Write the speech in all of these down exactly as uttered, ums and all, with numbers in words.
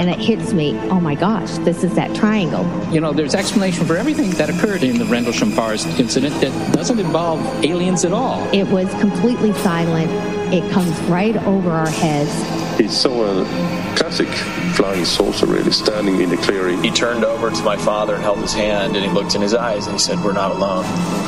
and it hits me, oh my gosh, this is that triangle. You know, there's explanation for everything that occurred in the Rendlesham Forest incident that doesn't involve aliens at all. It was completely silent. It comes right over our heads. He saw a classic flying saucer really standing in the clearing. He turned over to my father and held his hand, and he looked in his eyes and he said, "We're not alone."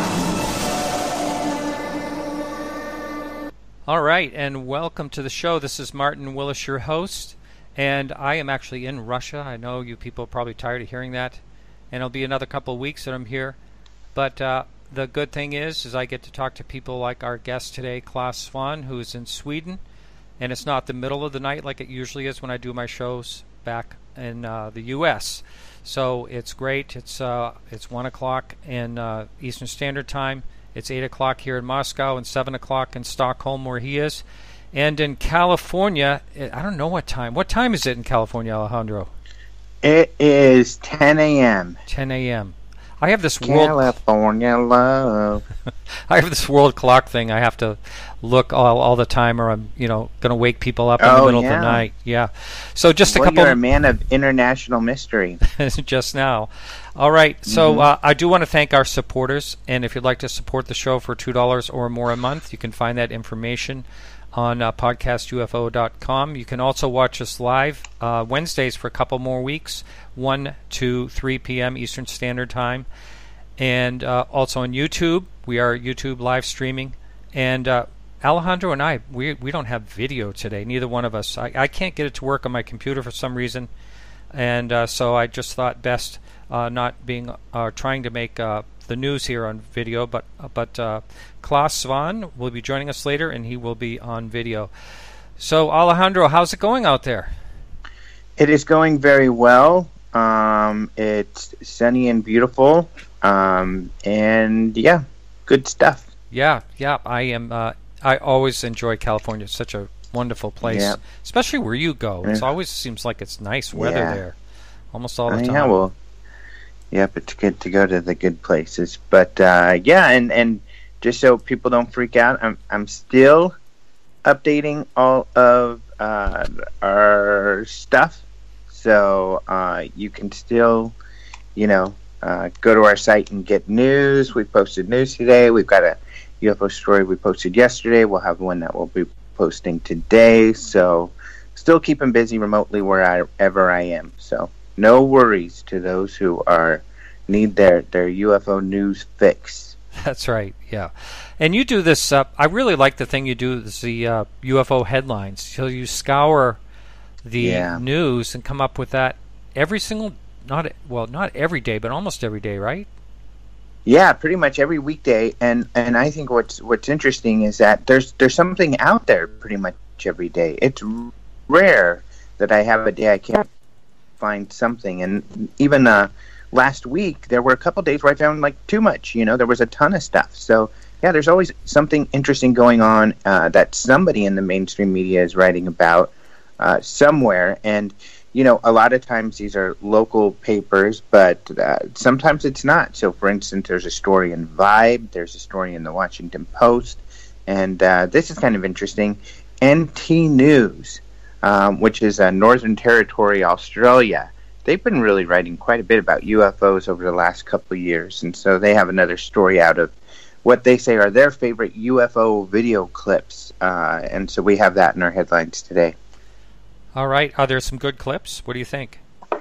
All right, and welcome to the show. This is Martin Willis, your host, and I am actually in Russia. I know you people are probably tired of hearing that, and it'll be another couple of weeks that I'm here. But uh, the good thing is, is I get to talk to people like our guest today, Claes Svan, who's in Sweden, and it's not the middle of the night like it usually is when I do my shows back in uh, the U S So it's great. It's uh, it's one o'clock in uh, Eastern Standard Time. It's eight o'clock here in Moscow and seven o'clock in Stockholm where he is. And in California, I don't know what time. What time is it in California, Alejandro? It is ten a.m. ten a.m. I have this world California love. I have this world clock thing. I have to look all, all the time, or I'm you know going to wake people up in oh, the middle yeah. of the night. Yeah. So just a well, couple. You're a man of international mystery. Just now. All right. So mm-hmm. uh, I do want to thank our supporters, and if you'd like to support the show for two dollars or more a month, you can find that information on uh, podcast U F O dot com. You can also watch us live uh, Wednesdays for a couple more weeks, one to three p.m. Eastern Standard Time. And uh, also on YouTube. We are YouTube live streaming. And uh, Alejandro and I, we we don't have video today, neither one of us. I, I can't get it to work on my computer for some reason. And uh, so I just thought best uh, not being uh, trying to make uh, the news here on video. But, uh, but uh, Claes Svan will be joining us later, and he will be on video. So, Alejandro, how's it going out there? It is going very well. Um, it's sunny and beautiful. Um, and yeah, good stuff. Yeah, yeah. I am. Uh, I always enjoy California. It's such a wonderful place, yeah. especially where you go. It yeah. always seems like it's nice weather yeah. there, almost all the uh, time. Yeah, well, yeah, but it's good to go to the good places. But uh, yeah, and, and just so people don't freak out, I'm I'm still updating all of uh, our stuff, so uh, you can still, you know. Uh, go to our site and get news. We posted news today. We've got a U F O story we posted yesterday. We'll have one that we'll be posting today. So still keeping busy remotely wherever I am. So no worries to those who are need their, their U F O news fix. That's right, yeah. And you do this, uh, I really like the thing you do, is the uh, U F O headlines. So you scour the yeah. news and come up with that every single Not well, not every day, but almost every day, right? Yeah, pretty much every weekday. And, and I think what's what's interesting is that there's there's something out there pretty much every day. It's rare that I have a day I can't find something. And even uh, last week, there were a couple days where I found like too much. You know, there was a ton of stuff. So yeah, there's always something interesting going on uh, that somebody in the mainstream media is writing about uh, somewhere. And you know, a lot of times these are local papers, but uh, sometimes it's not. So, for instance, there's a story in Vibe, there's a story in the Washington Post, and uh, this is kind of interesting. N T News, um, which is uh, Northern Territory, Australia, they've been really writing quite a bit about U F Os over the last couple of years, and so they have another story out of what they say are their favorite U F O video clips, uh, and so we have that in our headlines today. All right. Are there some good clips? What do you think?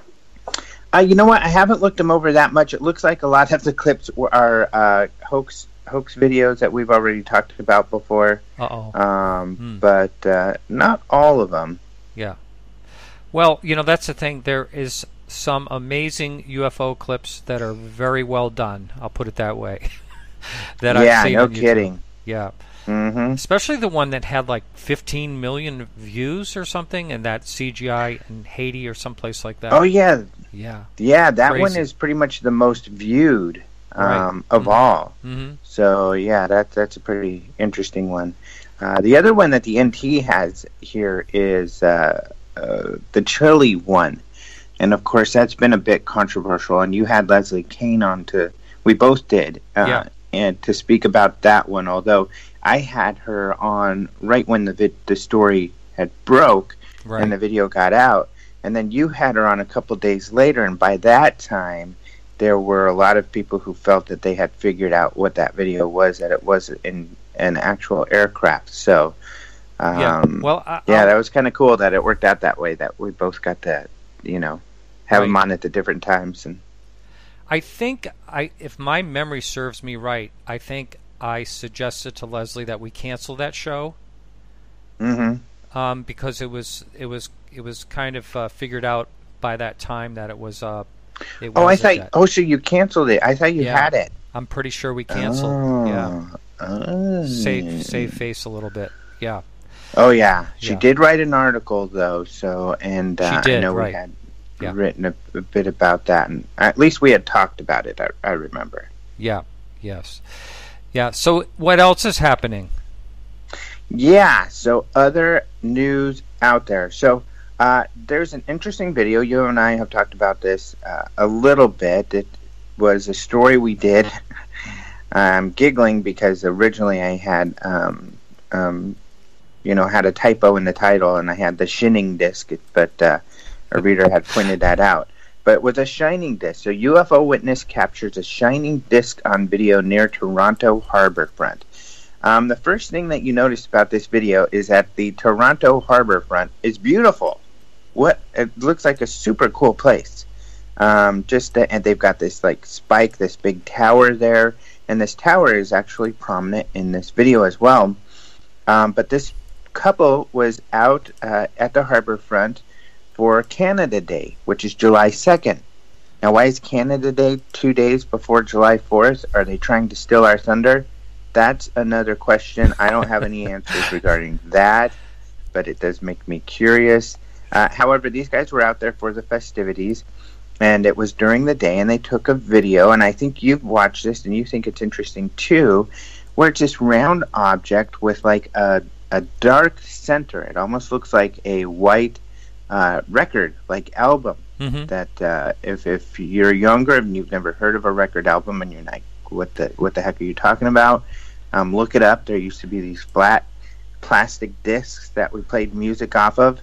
Uh, you know what? I haven't looked them over that much. It looks like a lot of the clips are uh, hoax hoax videos that we've already talked about before. Uh-oh. Um, hmm. But uh, not all of them. Yeah. Well, you know, that's the thing. There is some amazing U F O clips that are very well done. I'll put it that way. that yeah, I've seen no on YouTube. kidding. Yeah. Mm-hmm. Especially the one that had like fifteen million views or something, and that C G I in Haiti or someplace like that. Oh, yeah. Yeah. Yeah, that Crazy. one is pretty much the most viewed um, right. of mm-hmm. all. Mm-hmm. So, yeah, that, that's a pretty interesting one. Uh, the other one that the N T has here is uh, uh, the Chile one. And, of course, that's been a bit controversial. And you had Leslie Kean on to, we both did, uh, yeah. and to speak about that one, although I had her on right when the vid- the story had broke right. and the video got out. and then you had her on a couple days later, and by that time, there were a lot of people who felt that they had figured out what that video was, that it was in an actual aircraft. So, um, yeah, well, I, yeah, that was kind of cool that it worked out that way, that we both got to, you know, have right. them on at the different times. And I think, I, if my memory serves me right, I think I suggested to Leslie that we cancel that show. Mm-hmm. Um, because it was it was it was kind of uh, figured out by that time that it was. Uh, it oh, I thought. That. Oh, so you canceled it? I thought you yeah, had it. I'm pretty sure we canceled. Oh. Yeah. Oh. Save save face a little bit. Yeah. Oh yeah, she yeah. did write an article though. So and uh, she did, I know right. we had yeah. written a, a bit about that, and at least we had talked about it. I, I remember. Yeah. Yes. Yeah. So what else is happening? Yeah. So other news out there. So uh, there's an interesting video. You and I have talked about this uh, a little bit. It was a story we did. I'm giggling because originally I had, um, um, you know, had a typo in the title, and I had the shinning disc, but uh, a reader had pointed that out. But with a shining disc, so U F O witness captures a shining disc on video near Toronto harbor front. Um, the first thing that you notice about this video is that the Toronto harbor front is beautiful. What it looks like a super cool place. Um, just the, and they've got this like spike, this big tower there, and this tower is actually prominent in this video as well. Um, but this couple was out uh, at the harbor front for Canada Day, which is July second. Now, why is Canada Day two days before July fourth? Are they trying to steal our thunder? That's another question. I don't have any answers regarding that, but it does make me curious. Uh, however, these guys were out there for the festivities, and it was during the day, and they took a video, and I think you've watched this, and you think it's interesting too, where it's this round object with like a, a dark center. It almost looks like a white uh, record, like album. Mm-hmm. That uh, if if you're younger and you've never heard of a record album and you're like, what the what the heck are you talking about? Um, look it up. There used to be these flat plastic discs that we played music off of,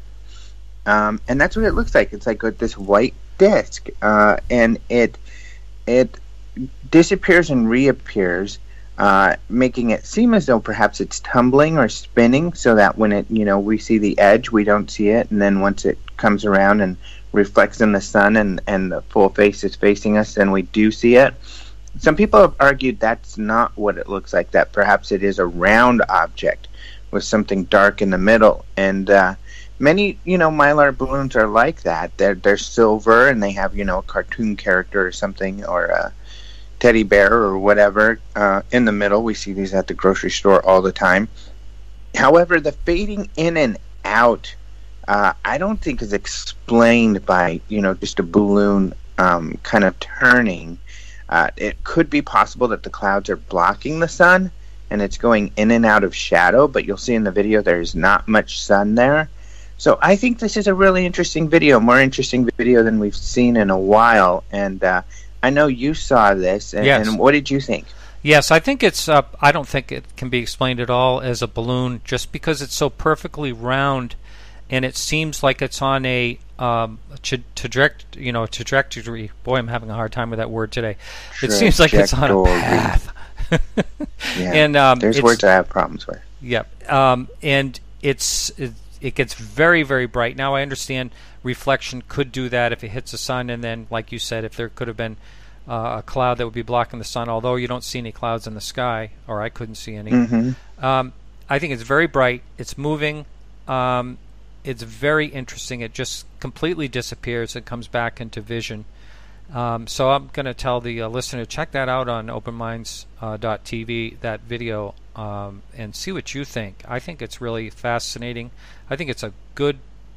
um, and that's what it looks like. It's like a, this white disc, uh, and it it disappears and reappears, uh, making it seem as though perhaps it's tumbling or spinning, so that when it you know we see the edge, we don't see it, and then once it comes around and reflects in the sun and, and the full face is facing us, then we do see it. Some people have argued that's not what it looks like, that perhaps it is a round object with something dark in the middle. And uh, many, you know, Mylar balloons are like that. They're, they're silver and they have, you know, a cartoon character or something, or a teddy bear or whatever uh, in the middle. We see these at the grocery store all the time. However, the fading in and out, Uh, I don't think is explained by, you know, just a balloon um, kind of turning. Uh, it could be possible that the clouds are blocking the sun and it's going in and out of shadow, but you'll see in the video there's not much sun there. So I think this is a really interesting video, more interesting video than we've seen in a while. And uh, I know you saw this, and, yes. and what did you think? Yes, I think it's, uh, I don't think it can be explained at all as a balloon, just because it's so perfectly round. And it seems like it's on a um, trajectory, you know, trajectory. Boy, I'm having a hard time with that word today. It seems like it's on a path. yeah, and um, there's words I have problems with. Yep. Yeah, um, and it's it, it gets very, very bright. Now I understand reflection could do that if it hits the sun, and then, like you said, if there could have been uh, a cloud that would be blocking the sun. Although you don't see any clouds in the sky, or I couldn't see any. Mm-hmm. Um, I think it's very bright. It's moving. Um, It's very interesting. It just completely disappears and comes back into vision. Um, so I'm going to tell the uh, listener to check that out on open minds dot t v, that video, um, and see what you think. I think it's really fascinating. I think it's a good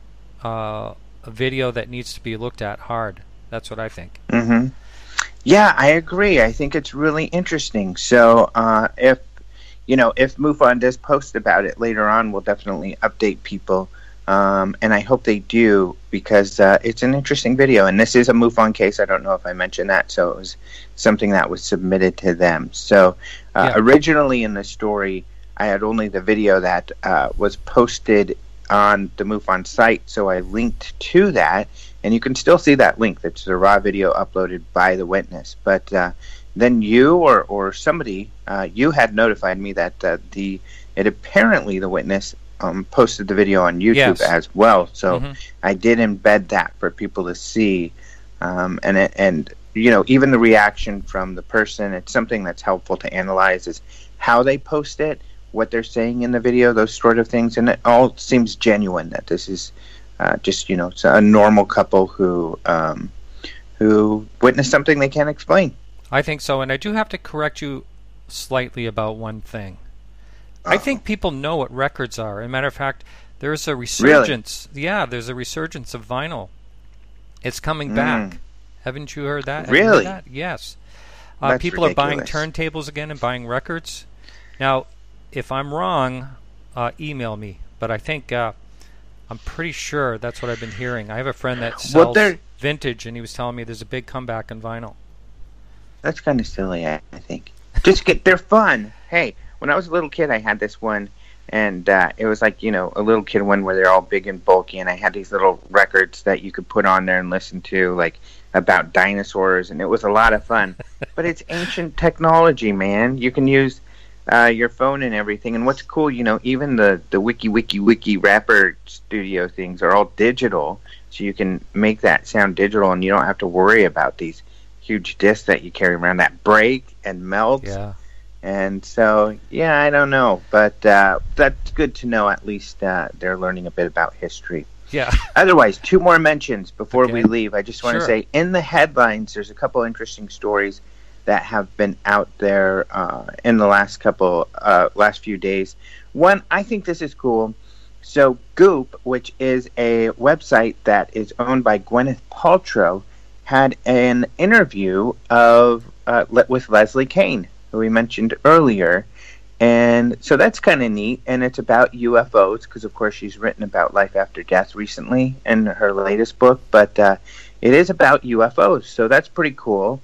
uh, a video that needs to be looked at hard. That's what I think. Mm-hmm. Yeah, I agree. I think it's really interesting. So uh, if, you know, if MUFON does post about it later on, we'll definitely update people. Um, and I hope they do, because uh, it's an interesting video. And this is a MUFON case. I don't know if I mentioned that. So it was something that was submitted to them. So uh, yeah. Originally in the story, I had only the video that uh, was posted on the MUFON site, so I linked to that, and you can still see that link. That's the raw video uploaded by the witness. But uh, then you or, or somebody, uh, you had notified me that uh, the it apparently the witness um, posted the video on YouTube Yes. as well. So Mhm. I did embed that for people to see, um, and it, and you know, even the reaction from the person, it's something that's helpful to analyze is how they post it, what they're saying in the video, those sort of things, and it all seems genuine that this is uh, just, you know, it's a normal couple who um, who witnessed something they can't explain. I think so, and I do have to correct you slightly about one thing. I think people know what records are. As a matter of fact, there's a resurgence. Really? Yeah, there's a resurgence of vinyl. It's coming mm. back. Haven't you heard that? Really? Have you heard that? Yes. Uh, people ridiculous. are buying turntables again and buying records. Now, if I'm wrong, uh, email me. But I think uh, I'm pretty sure that's what I've been hearing. I have a friend that sells well, vintage, and he was telling me there's a big comeback in vinyl. That's kind of silly, I think. Just get, they're fun. Hey. When I was a little kid, I had this one, and uh, it was like, you know, a little kid one where they're all big and bulky, and I had these little records that you could put on there and listen to, like, about dinosaurs, and it was a lot of fun. But it's ancient technology, man. You can use uh, your phone and everything, and what's cool, you know, even the, the Wiki Wiki Wiki Rapper Studio things are all digital, so you can make that sound digital, and you don't have to worry about these huge discs that you carry around that break and melt. Yeah. And so, yeah, I don't know, but uh, that's good to know. At least uh, they're learning a bit about history. Yeah. Otherwise, two more mentions before okay. we leave. I just want to sure. say, in the headlines, there's a couple interesting stories that have been out there uh, in the last couple, uh, last few days. One, I think this is cool. So, Goop, which is a website that is owned by Gwyneth Paltrow, had an interview of uh, with Leslie Kean, who we mentioned earlier, and so that's kind of neat, and it's about U F Os, because of course she's written about life after death recently in her latest book, but uh, it is about U F Os, so that's pretty cool.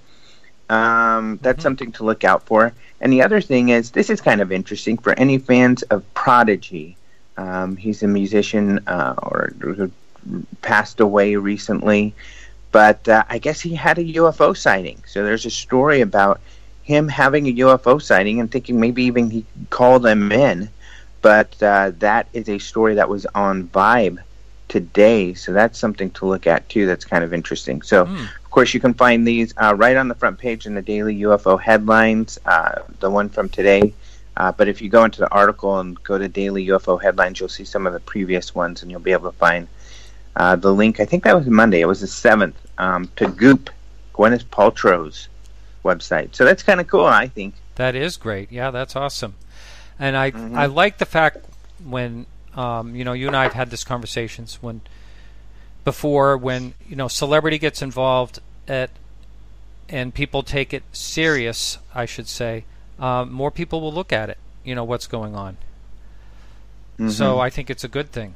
Um, that's mm-hmm. something to look out for. And the other thing is, this is kind of interesting for any fans of Prodigy. Um, he's a musician uh, or who passed away recently, but uh, I guess he had a U F O sighting, so there's a story about him having a U F O sighting and thinking maybe even he could call them in, but uh, that is a story that was on Vibe today, so that's something to look at too. That's kind of interesting. So mm. of course you can find these uh, right on the front page in the daily U F O headlines, uh, the one from today, uh, but if you go into the article and go to daily U F O headlines, you'll see some of the previous ones, and you'll be able to find uh, the link. I think that was Monday, it was the seventh, um, to Goop, Gwyneth Paltrow's website. So that's kind of cool, I think. That is great. Yeah, that's awesome. And I mm-hmm. I like the fact when um, you know, you and I have had this conversations when before when, you know, celebrity gets involved at and people take it serious, I should say, um, more people will look at it, you know, what's going on. Mm-hmm. So I think it's a good thing.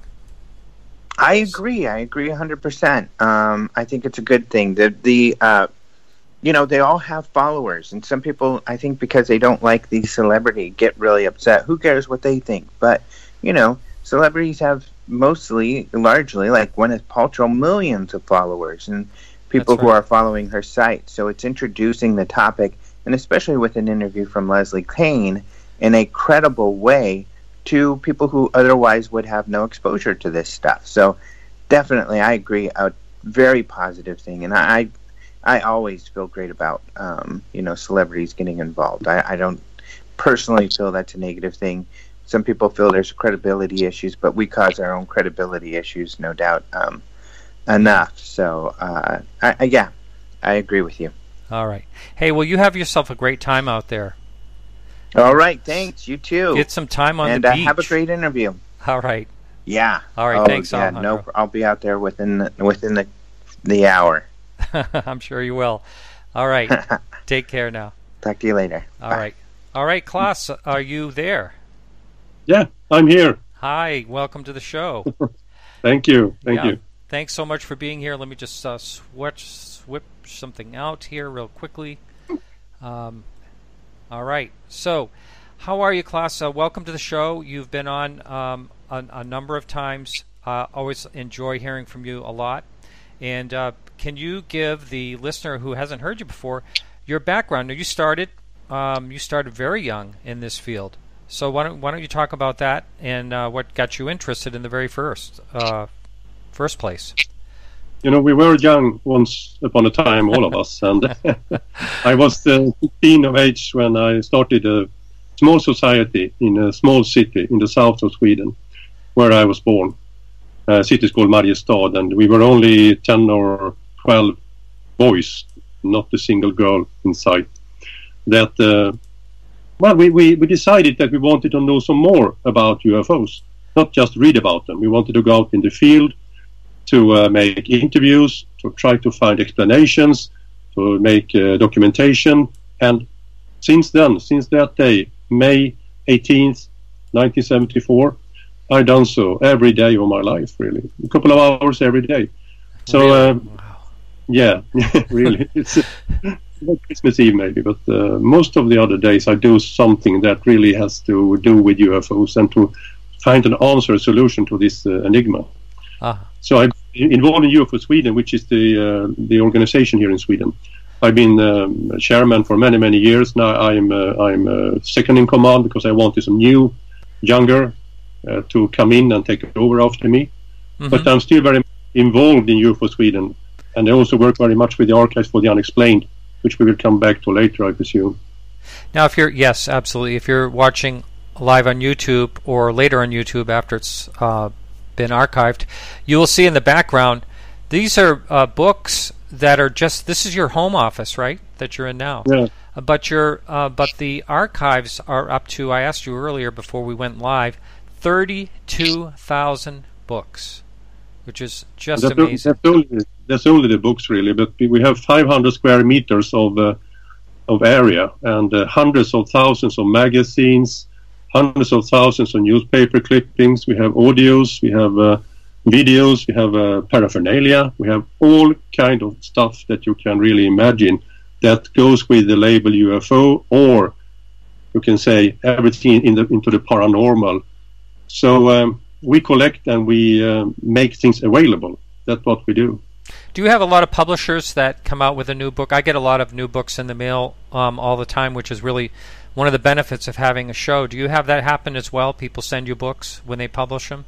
I agree. I agree one hundred percent. Um, I think it's a good thing. The the uh, you know, they all have followers, and some people, I think, because they don't like the celebrity, get really upset. Who cares what they think? But, you know, celebrities have mostly, largely, like Gwyneth Paltrow, millions of followers, and people right. who are following her site. So it's introducing the topic, and especially with an interview from Leslie Kean, in a credible way to people who otherwise would have no exposure to this stuff. So definitely, I agree, a very positive thing, and I... I I always feel great about, um, you know, celebrities getting involved. I, I don't personally feel that's a negative thing. Some people feel there's credibility issues, but we cause our own credibility issues, no doubt, um, enough. So, uh, I, I, yeah, I agree with you. All right. Hey, well, you have yourself a great time out there. All right, thanks. You too. Get some time on and, the uh, beach. have a great interview. All right. Yeah. All right. Oh, thanks, yeah, Alejandro. no, I'll be out there within the, within the the hour. I'm sure you will. All right. Take care now. Talk to you later. All Bye. right. All right, Klaas, are you there? Yeah, I'm here. Hi. Welcome to the show. Thank you. Thank yeah. you. Thanks so much for being here. Let me just uh, switch, swip something out here real quickly. Um, all right. So, how are you, Klaas? Uh, welcome to the show. You've been on um, a, a number of times. Uh, always enjoy hearing from you a lot. And uh, can you give the listener who hasn't heard you before your background? Now, you started um, you started very young in this field. So why don't why don't you talk about that and uh, what got you interested in the very first uh, first place? You know, we were young once upon a time, all of us, and I was uh, fifteen of age when I started a small society in a small city in the south of Sweden, where I was born. Uh, city is called Mariestad, and we were only ten or twelve boys, not a single girl inside. That uh, well, we, we, we decided that we wanted to know some more about U F Os, not just read about them. We wanted to go out in the field to uh, make interviews, to try to find explanations, to make uh, documentation. And since then, since that day, May eighteenth, nineteen seventy-four, I've done so every day of my life, really. A couple of hours every day. So, really? um, Wow. yeah, really. It's uh, Christmas Eve maybe, but uh, most of the other days I do something that really has to do with U F Os and to find an answer, a solution to this uh, enigma. Uh-huh. So I'm involved in U F O Sweden, which is the uh, the organization here in Sweden. I've been um, chairman for many, many years. Now I'm uh, I'm uh, second in command because I wanted some new, younger uh, to come in and take over after me. Mm-hmm. But I'm still very involved in U F O Sweden, and I also work very much with the Archives for the Unexplained, which we will come back to later, I presume. Now, if you're yes, absolutely. If you're watching live on YouTube or later on YouTube after it's uh, been archived, you will see in the background these are uh, books that are just. This is your home office, right? That you're in now. Yeah. Uh, but your uh, but the archives are up to. I asked you earlier before we went live, thirty-two thousand books, which is just that's amazing. That's only, that's only the books, really. But we have five hundred square meters of uh, of area and uh, hundreds of thousands of magazines, hundreds of thousands of newspaper clippings. We have audios, we have uh, videos, we have uh, paraphernalia. We have all kind of stuff that you can really imagine that goes with the label U F O, or you can say everything in the into the paranormal. So um, we collect and we uh, make things available. That's what we do. Do you have a lot of publishers that come out with a new book? I get a lot of new books in the mail um, all the time, which is really one of the benefits of having a show. Do you have that happen as well? People send you books when they publish them?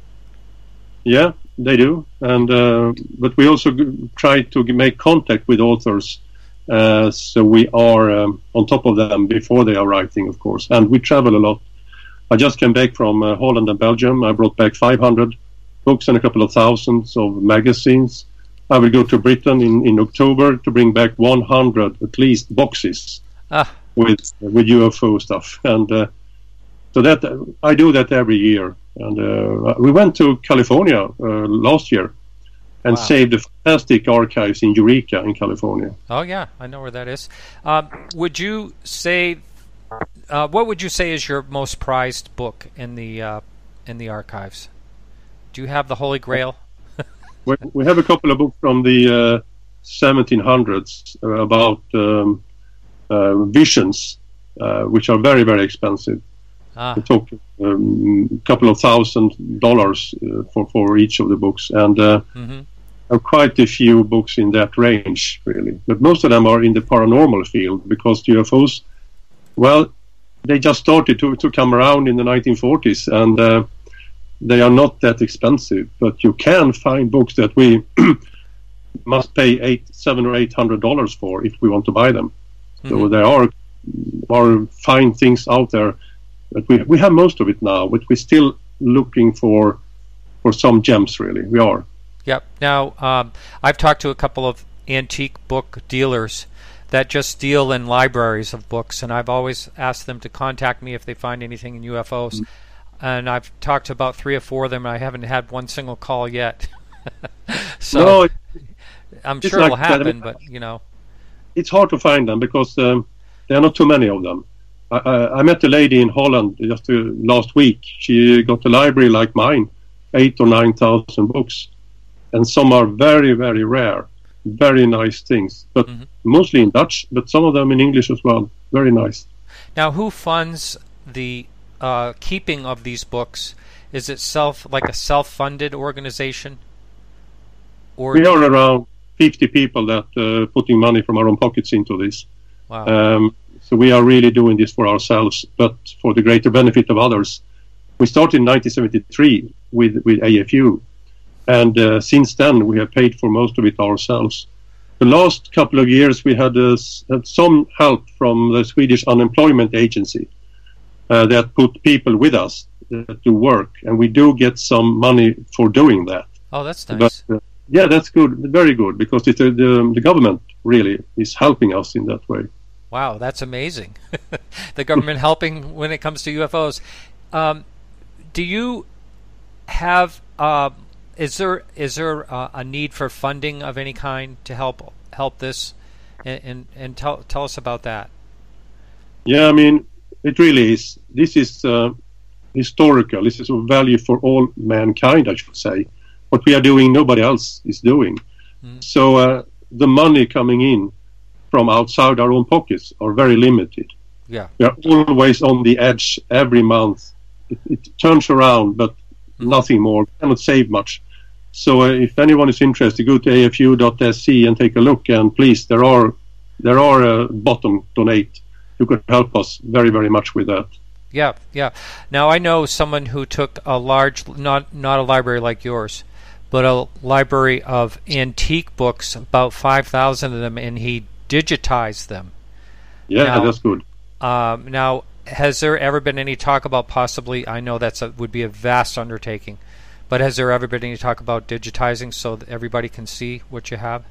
Yeah, they do. And uh, but we also g- try to g- make contact with authors. Uh, so we are um, on top of them before they are writing, of course. And we travel a lot. I just came back from uh, Holland and Belgium. I brought back five hundred books and a couple of thousands of magazines. I will go to Britain in, in October to bring back one hundred at least boxes ah. with with U F O stuff. And uh, so that uh, I do that every year. And uh, we went to California uh, last year and wow. saved the fantastic archives in Eureka in California. Oh yeah, I know where that is. Um, would you say, uh, what would you say is your most prized book in the uh, in the archives? Do you have the Holy Grail? we, we have a couple of books from the uh, seventeen hundreds uh, about um, uh, visions, uh, which are very, very expensive. Ah. We talk a um, couple of thousand dollars uh, for, for each of the books, and uh, mm-hmm. have quite a few books in that range, really. But most of them are in the paranormal field, because U F Os, well, they just started to, to come around in the nineteen forties, and uh, they are not that expensive. But you can find books that we must pay eight, seven or eight hundred dollars for if we want to buy them. Mm-hmm. So there are are fine things out there. But we we have most of it now, but we're still looking for for some gems, really. We are. Yep. Now, um, I've talked to a couple of antique book dealers that just deal in libraries of books, and I've always asked them to contact me if they find anything in U F Os. Mm-hmm. And I've talked to about three or four of them, and I haven't had one single call yet. so no, I'm sure like it'll happen, that. I mean, but, you know. It's hard to find them because um, there are not too many of them. I, I, I met a lady in Holland just uh, last week. She got a library like mine, eight or nine thousand books, and some are very, very rare, very nice things, but mm-hmm. mostly in Dutch, but some of them in English as well. Very nice. Now, who funds the uh, keeping of these books? is it self like a self-funded organization? Or we are around fifty people that uh, putting money from our own pockets into this. Wow. Um, so we are really doing this for ourselves, but for the greater benefit of others. We started in nineteen seventy-three with, with A F U, and uh, since then we have paid for most of it ourselves. The last couple of years we had, uh, had some help from the Swedish Unemployment Agency uh, that put people with us uh, to work, and we do get some money for doing that. Oh, that's nice. But, uh, yeah, that's good, very good, because it's, uh, the, the government really is helping us in that way. Wow, that's amazing. The government helping when it comes to U F Os. Um, do you have, uh, is there is there uh, a need for funding of any kind to help help this? And, and, and tell, tell us about that. Yeah, I mean, it really is. This is uh, historical. This is of value for all mankind, I should say. What we are doing, nobody else is doing. Mm. So uh, the money coming in from outside our own pockets are very limited. Yeah, we are always on the edge every month. It, it turns around, but mm. nothing more. We cannot save much. So uh, if anyone is interested, go to A F U dot S C and take a look. And please, there are there are a bottom donate. You could help us very, very much with that. Yeah, yeah. Now I know someone who took a large, not not a library like yours, but a library of antique books, about five thousand of them, and he digitized them. Yeah, now, that's good. Um, now, has there ever been any talk about possibly, I know that's a, would be a vast undertaking, but has there ever been any talk about digitizing so that everybody can see what you have?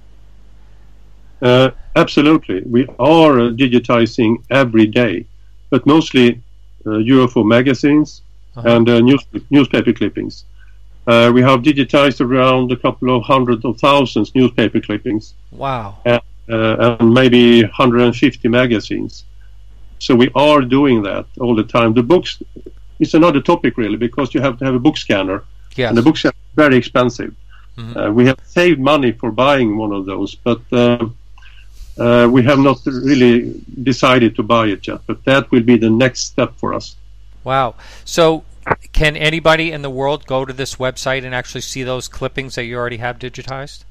Uh, absolutely. We are uh, digitizing every day, but mostly uh, U F O magazines uh-huh. and uh, news, newspaper clippings. Uh, we have digitized around a couple of hundreds of thousands newspaper clippings. Wow. And, uh, and maybe one hundred fifty magazines. So we are doing that all the time. The books is another topic really, because you have to have a book scanner. Yes. And the book scanner is very expensive. Mm-hmm. Uh, we have saved money for buying one of those, but uh, uh, we have not really decided to buy it yet. But that will be the next step for us. Wow. So can anybody in the world go to this website and actually see those clippings that you already have digitized?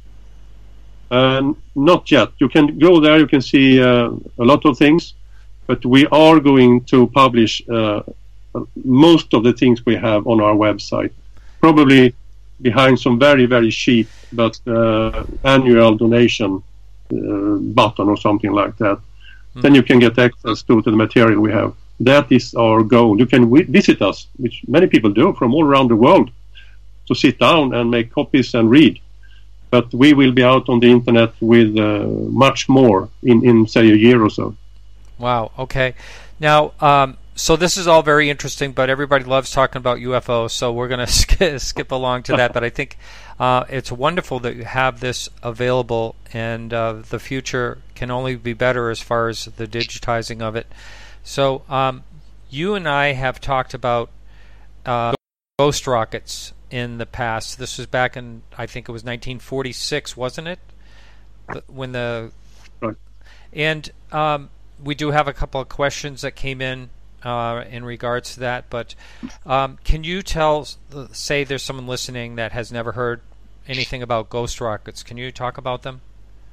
Uh, not yet. You can go there, you can see uh, a lot of things, but we are going to publish uh, most of the things we have on our website, probably behind some very, very cheap but uh, annual donation uh, button or something like that. Mm. Then you can get access to, to the material we have. That is our goal. You can w- visit us, which many people do from all around the world, to sit down and make copies and read. But we will be out on the internet with uh, much more in, in, say, a year or so. Wow, okay. Now, um, so this is all very interesting, but everybody loves talking about U F Os, so we're going to sk- skip along to that. But I think uh, it's wonderful that you have this available, and uh, the future can only be better as far as the digitizing of it. So um, you and I have talked about uh, ghost rockets in the past. This was back in, I think it was nineteen forty-six, wasn't it? When the right. And um, we do have a couple of questions that came in uh, in regards to that. But um, can you tell, say there's someone listening that has never heard anything about ghost rockets. Can you talk about them?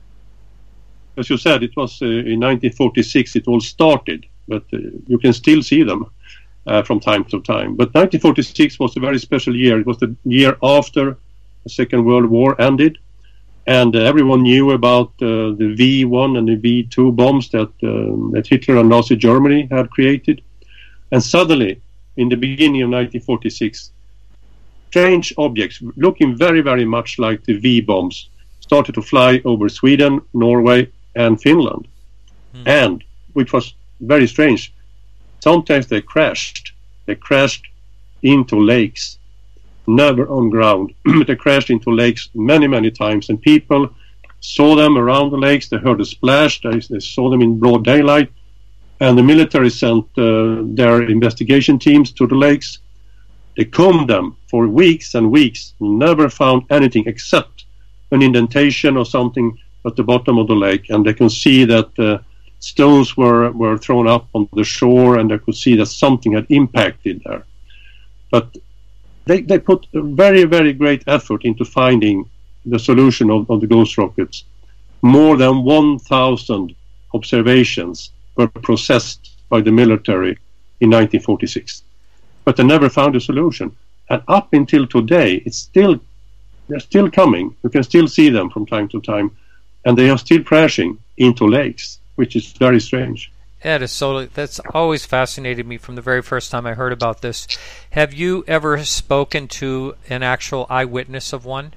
As you said, it was uh, in nineteen forty-six it all started, but uh, you can still see them uh, from time to time. But nineteen forty-six was a very special year. It was the year after the Second World War ended, and uh, everyone knew about uh, the V one and the V two bombs that, uh, that Hitler and Nazi Germany had created. And suddenly, in the beginning of nineteen forty-six, strange objects looking very, very much like the V bombs started to fly over Sweden, Norway, and Finland. Mm. And, which was very strange, sometimes they crashed. They crashed into lakes, never on ground. They crashed into lakes many, many times, and people saw them around the lakes. They heard a splash. They, they saw them in broad daylight, and the military sent uh, their investigation teams to the lakes. They combed them for weeks and weeks, never found anything except an indentation or something at the bottom of the lake, and they can see that uh, stones were, were thrown up on the shore, and they could see that something had impacted there. But they, they put a very, very great effort into finding the solution of, of the ghost rockets. More than one thousand observations were processed by the military in nineteen forty-six. But they never found a solution. And up until today, it's still they're still coming. You can still see them from time to time. And they are still crashing into lakes, which is very strange. That is so. That's always fascinated me from the very first time I heard about this. Have you ever spoken to an actual eyewitness of one?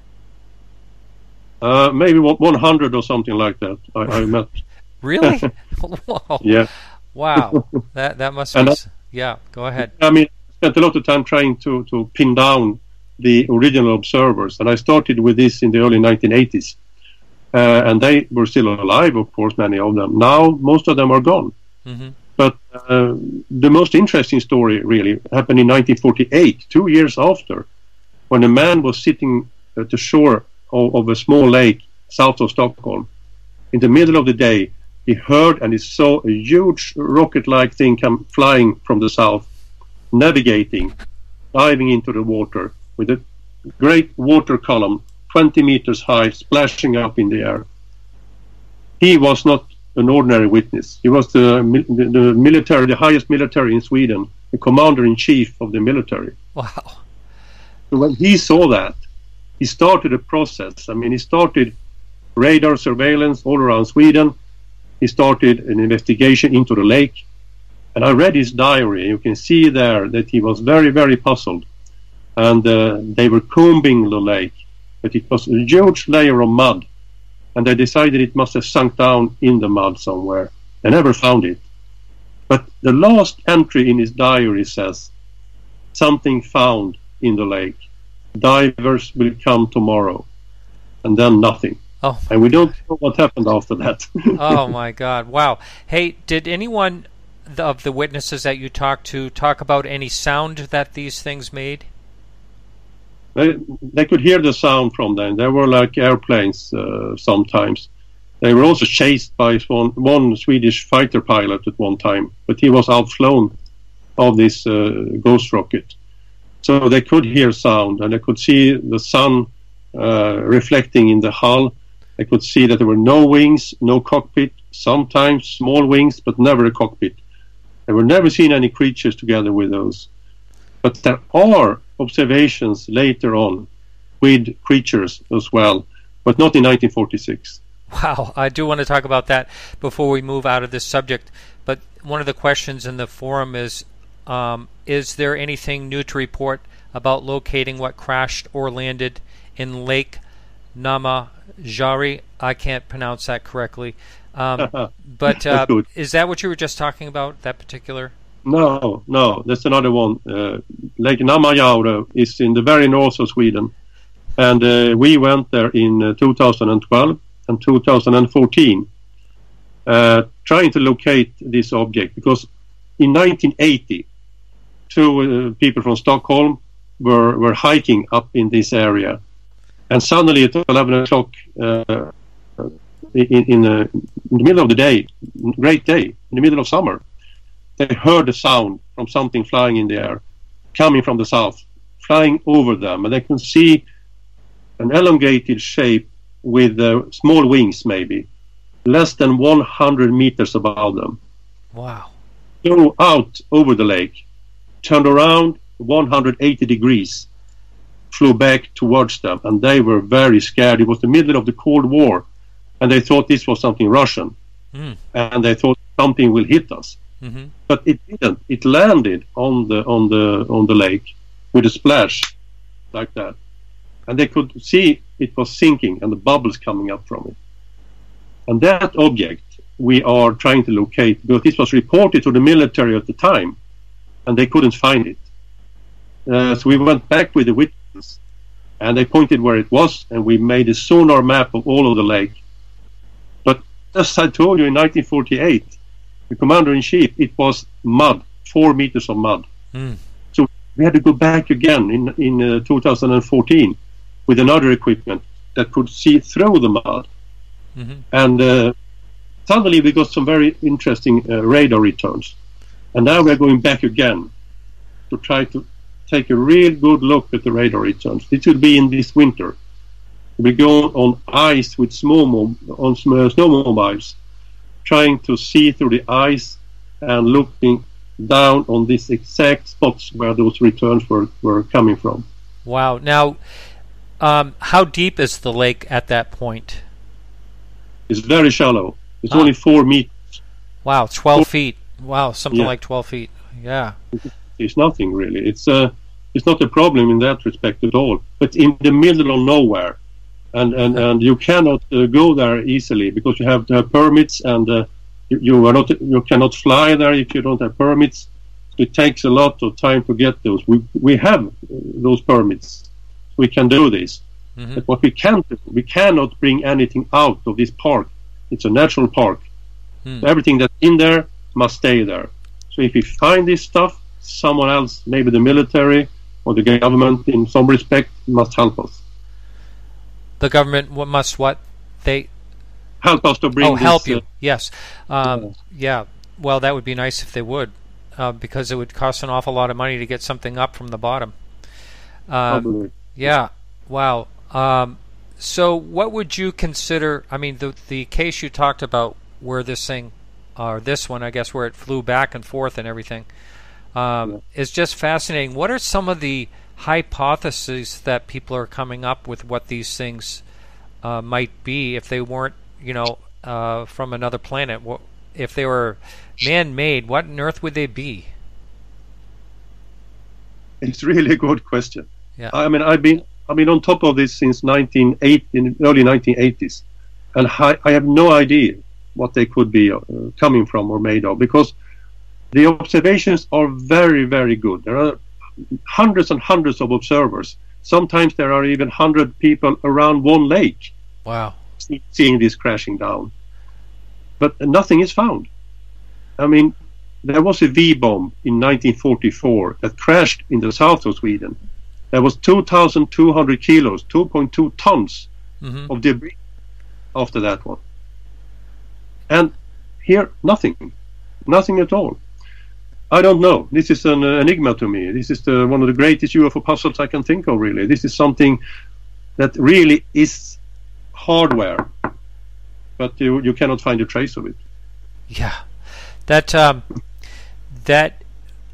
Uh, maybe one hundred or something like that. I, I met. Really? Wow. Yeah. Wow. That that must be. And I, yeah. Go ahead. I mean, I spent a lot of time trying to to pin down the original observers, and I started with this in the early nineteen eighties. Uh, and they were still alive, of course, many of them. Now, most of them are gone. Mm-hmm. But uh, the most interesting story, really, happened in nineteen forty-eight, two years after, when a man was sitting at the shore of, of a small lake south of Stockholm. In the middle of the day, he heard and he saw a huge rocket-like thing come flying from the south, navigating, diving into the water with a great water column, twenty meters high, splashing up in the air. He was not an ordinary witness. He was the, the, the military, the highest military in Sweden, the commander-in-chief of the military. Wow. So when he saw that, he started a process. I mean, he started radar surveillance all around Sweden. He started an investigation into the lake. And I read his diary. You can see there that he was very, very puzzled. And uh, they were combing the lake. But it was a huge layer of mud. And they decided it must have sunk down in the mud somewhere. They never found it. But the last entry in his diary says, something found in the lake. Divers will come tomorrow. And then nothing. Oh, and we don't know what happened after that. Oh, my God. Wow. Hey, did anyone of the witnesses that you talked to talk about any sound that these things made? They, they could hear the sound from them. They were like airplanes uh, sometimes. They were also chased by one, one Swedish fighter pilot at one time, but he was outflown of this uh, ghost rocket. So they could hear sound, and they could see the sun uh, reflecting in the hull. They could see that there were no wings, no cockpit, sometimes small wings, but never a cockpit. They were never seen any creatures together with those. But there are observations later on with creatures as well, but not in nineteen forty-six. Wow, I do want to talk about that before we move out of this subject. But one of the questions in the forum is, um, is there anything new to report about locating what crashed or landed in Lake Namajari? I can't pronounce that correctly. Um, but uh, is that what you were just talking about, that particular? No, no, that's another one. Uh, Lake Namajara is in the very north of Sweden. And uh, we went there in uh, two thousand twelve and two thousand fourteen uh, trying to locate this object. Because in nineteen eighty, two uh, people from Stockholm were, were hiking up in this area. And suddenly at eleven o'clock uh, in, in, uh, in the middle of the day, great day, in the middle of summer, they heard a sound from something flying in the air, coming from the south, flying over them. And they could see an elongated shape with uh, small wings, maybe, less than one hundred meters above them. Wow. Flew out over the lake, turned around one hundred eighty degrees, flew back towards them, and they were very scared. It was the middle of the Cold War, and they thought this was something Russian. Mm. And they thought something will hit us. Mm-hmm. But it didn't. It landed on the on the on the lake with a splash like that, and they could see it was sinking and the bubbles coming up from it. And that object we are trying to locate, because this was reported to the military at the time, and they couldn't find it. Uh, so we went back with the witness, and they pointed where it was, and we made a sonar map of all of the lake. But as I told you, in nineteen forty-eight. The commander-in-chief, it was mud, four meters of mud. Mm. So we had to go back again in in uh, two thousand fourteen with another equipment that could see through the mud. Mm-hmm. And uh, suddenly we got some very interesting uh, radar returns. And now we're going back again to try to take a real good look at the radar returns. It will be in this winter. We go on ice with small mo- on snowmobiles, trying to see through the ice and looking down on these exact spots where those returns were, were coming from. Wow. Now, um, how deep is the lake at that point? It's very shallow. It's ah. only four meters. Wow, twelve feet. Wow, something yeah. like twelve feet. Yeah. It's nothing really. It's uh, it's not a problem in that respect at all. But in the middle of nowhere, and and, and you cannot uh, go there easily because you have to have permits, and uh, you, you are not you cannot fly there if you don't have permits. It takes a lot of time to get those. We we have those permits. We can do this. Mm-hmm. But what we can't do, we cannot bring anything out of this park. It's a natural park. Mm. So everything that's in there must stay there. So if we find this stuff, someone else, maybe the military or the government in some respect, must help us. The government must what? They help us to bring Oh, this, help you. Uh, yes. Um, yeah. Well, that would be nice if they would, uh, because it would cost an awful lot of money to get something up from the bottom. Um, Probably. Yeah. Wow. Um, so what would you consider, I mean, the the case you talked about where this thing, or this one, I guess, where it flew back and forth and everything, um, yeah. is just fascinating. What are some of the hypotheses that people are coming up with what these things uh, might be if they weren't, you know, uh, from another planet? What, if they were man-made, what on earth would they be? It's really a good question. Yeah. I mean, I've been I've been on top of this since nineteen eighty, in early nineteen eighties, and I, I have no idea what they could be uh, coming from or made of, because the observations are very, very good. There are hundreds and hundreds of observers. Sometimes there are even hundred people around one lake. Wow. Seeing this crashing down, but nothing is found. I mean, there was a V-bomb in nineteen forty-four that crashed in the south of Sweden. There was two thousand two hundred kilos, two point two tons mm-hmm. of debris after that one. And here, nothing. Nothing at all. I don't know. This is an uh, enigma to me. This is the, one of the greatest U F O puzzles I can think of, really. This is something that really is hardware, but you, you cannot find a trace of it. Yeah. That, um, that,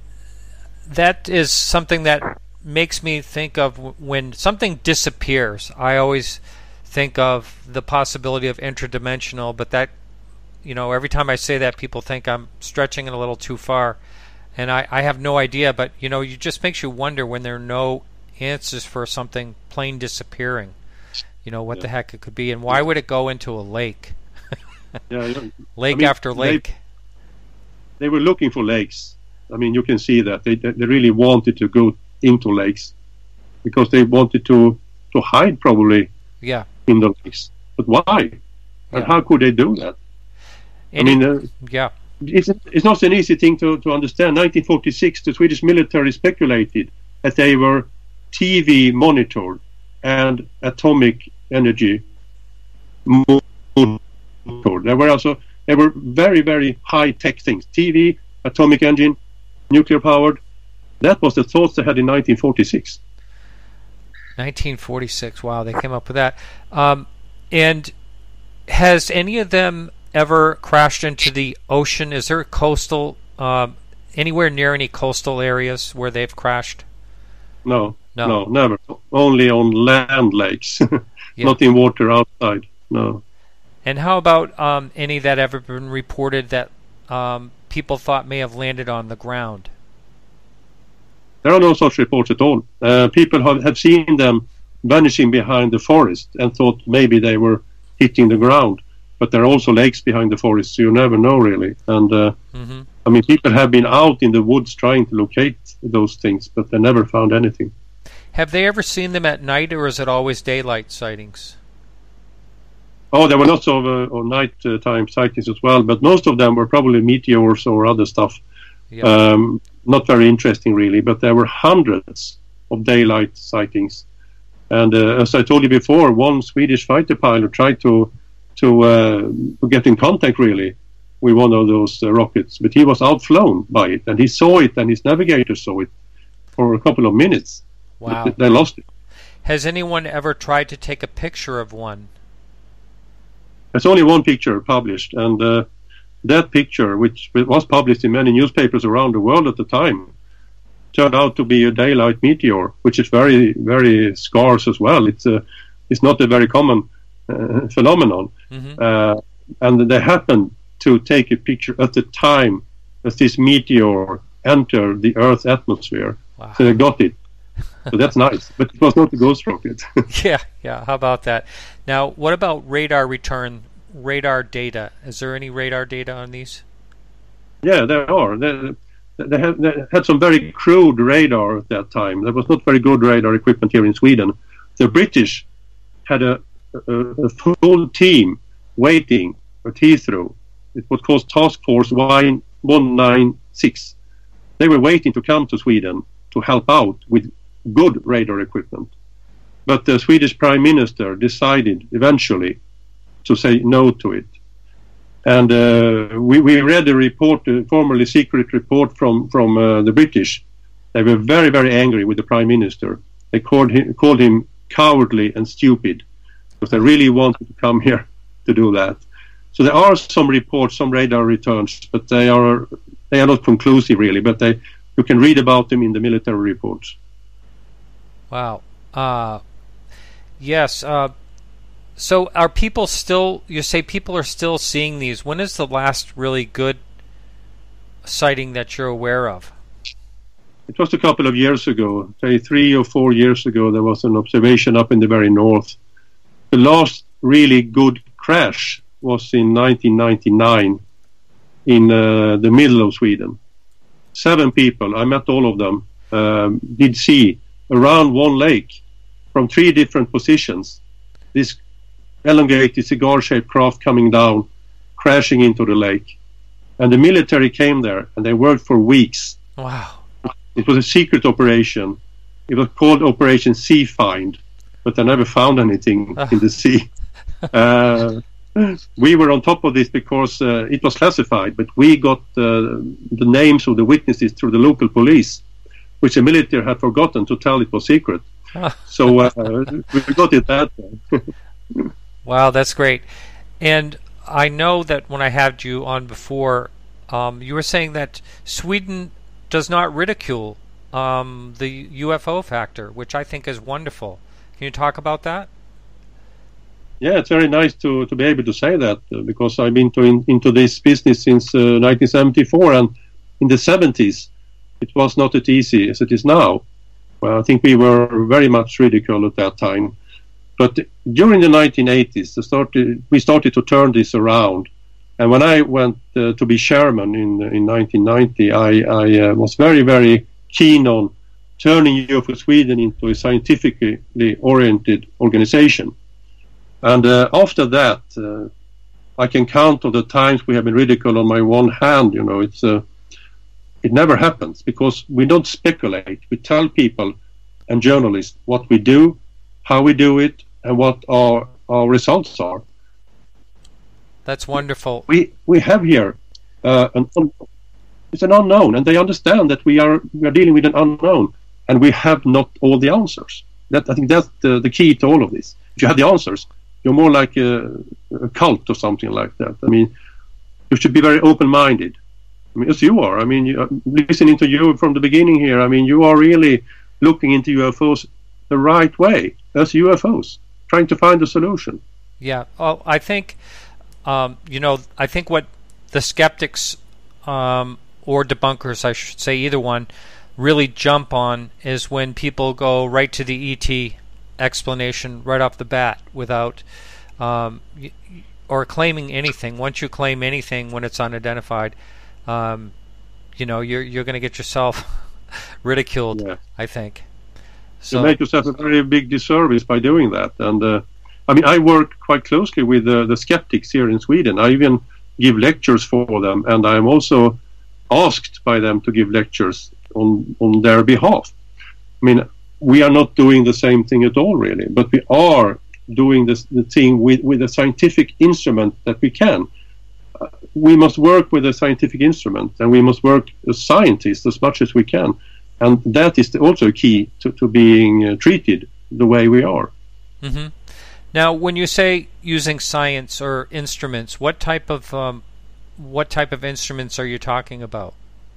that is something that makes me think of when something disappears. I always think of the possibility of interdimensional, but that, you know, every time I say that, people think I'm stretching it a little too far, and I, I have no idea. But you know, it just makes you wonder when there are no answers for something plain disappearing. You know, what yeah. the heck it could be, and why would it go into a lake? yeah, yeah. Lake I mean, after lake. They, they were looking for lakes. I mean, you can see that they they really wanted to go into lakes because they wanted to to hide probably yeah in the lakes. But why? Yeah. And how could they do that? And I mean, uh, it, yeah, it's it's not an easy thing to to understand. nineteen forty-six, the Swedish military speculated that they were T V monitored and atomic energy monitored. There were also they were very very high tech things: T V, atomic engine, nuclear powered. That was the thoughts they had in nineteen forty-six. nineteen forty-six. Wow, they came up with that. Um, and has any of them ever crashed into the ocean? Is there a coastal, uh, anywhere near any coastal areas where they've crashed? No, no, no never. Only on land lakes, yeah. not in water outside. No. And how about um, any that ever been reported that um, people thought may have landed on the ground? There are no such reports at all. Uh, people have, have seen them vanishing behind the forest and thought maybe they were hitting the ground. But there are also lakes behind the forest, so you never know really. And uh, mm-hmm. I mean, people have been out in the woods trying to locate those things, but they never found anything. Have they ever seen them at night, or is it always daylight sightings? Oh, there were lots of uh, night uh, time sightings as well, but most of them were probably meteors or other stuff. Yeah. Um, not very interesting really, but there were hundreds of daylight sightings. And uh, as I told you before, one Swedish fighter pilot tried to to, uh, to get in contact really with one of those uh, rockets, but he was outflown by it, and he saw it, and his navigator saw it. for a couple of minutes. Wow. But they lost it. Has anyone ever tried to take a picture of one? There's only one picture published, and uh, that picture, which was published in many newspapers around the world at the time, turned out to be a daylight meteor, which is very, very scarce as well. It's a, it's not a very common uh, phenomenon. Mm-hmm. Uh, and they happened to take a picture at the time as this meteor entered the Earth's atmosphere. Wow. So they got it. So that's nice. But it was not a ghost rocket. yeah, yeah. How about that? Now, what about radar return, radar data? Is there any radar data on these? Yeah, there are. They, they, had, they had some very crude radar at that time. There was not very good radar equipment here in Sweden. The British had a, a, a full team waiting at Heathrow. It was called Task Force one ninety-six. They were waiting to come to Sweden to help out with good radar equipment. But the Swedish Prime Minister decided eventually to say no to it. And uh, we, we read a report, a formerly secret report from, from uh, the British. They were very, very angry with the Prime Minister. They called him, called him cowardly and stupid because they really wanted to come here to do that. So there are some reports, some radar returns, but they are they are not conclusive really. But they you can read about them in the military reports. Wow. Uh, yes. Uh, so are people still? You say people are still seeing these. When is the last really good sighting that you're aware of? It was a couple of years ago, say three or four years ago. There was an observation up in the very north. The last really good crash was in nineteen ninety-nine in uh, the middle of Sweden. Seven people, I met all of them, um, did see around one lake from three different positions this elongated cigar-shaped craft coming down, crashing into the lake. And the military came there and they worked for weeks. Wow. It was a secret operation. It was called Operation Sea Find, but they never found anything in the sea. Uh, we were on top of this because uh, it was classified, but we got uh, the names of the witnesses through the local police, which the military had forgotten to tell it was secret. So uh, we got it that way. Wow, that's great. And I know that when I had you on before, um, you were saying that Sweden does not ridicule um, the U F O factor, which I think is wonderful. Can you talk about that? Yeah, it's very nice to, to be able to say that uh, because I've been to in, into this business since uh, nineteen seventy-four, and in the seventies it was not as easy as it is now. Well, I think we were very much ridiculed at that time. But during the nineteen eighties, the started, we started to turn this around. And when I went uh, to be chairman in in nineteen ninety, I, I uh, was very, very keen on turning U F O Sweden into a scientifically oriented organization. And uh, after that, uh, I can count on the times we have been ridiculed on my one hand. You know, it's uh, it never happens because we don't speculate. We tell people and journalists what we do, how we do it, and what our our results are. That's wonderful. We we have here uh, an un- it's an unknown, and they understand that we are we are dealing with an unknown, and we have not all the answers. That I think that's the, the key to all of this. If you have the answers, you're more like a, a cult or something like that. I mean, you should be very open-minded. I mean, as you are. I mean, you, listening to you from the beginning here, I mean, you are really looking into U F Os the right way as U F Os, trying to find a solution. Yeah, well, I think, um, you know, I think what the skeptics um, or debunkers, I should say either one, really jump on is when people go right to the E T explanation right off the bat without um, or claiming anything. Once you claim anything when it's unidentified, um, you know, you're you're going to get yourself ridiculed. Yeah. I think. So you make yourself a very big disservice by doing that. And uh, I mean, I work quite closely with uh, the skeptics here in Sweden. I even give lectures for them, and I'm also asked by them to give lectures on on their behalf. I mean, we are not doing the same thing at all, really, but we are doing this, the thing with, with a scientific instrument that we can. Uh, we must work with a scientific instrument, and we must work as scientists as much as we can. And that is also key to, to being uh, treated the way we are. Mm-hmm. Now, when you say using science or instruments, what type of um, what type of instruments are you talking about?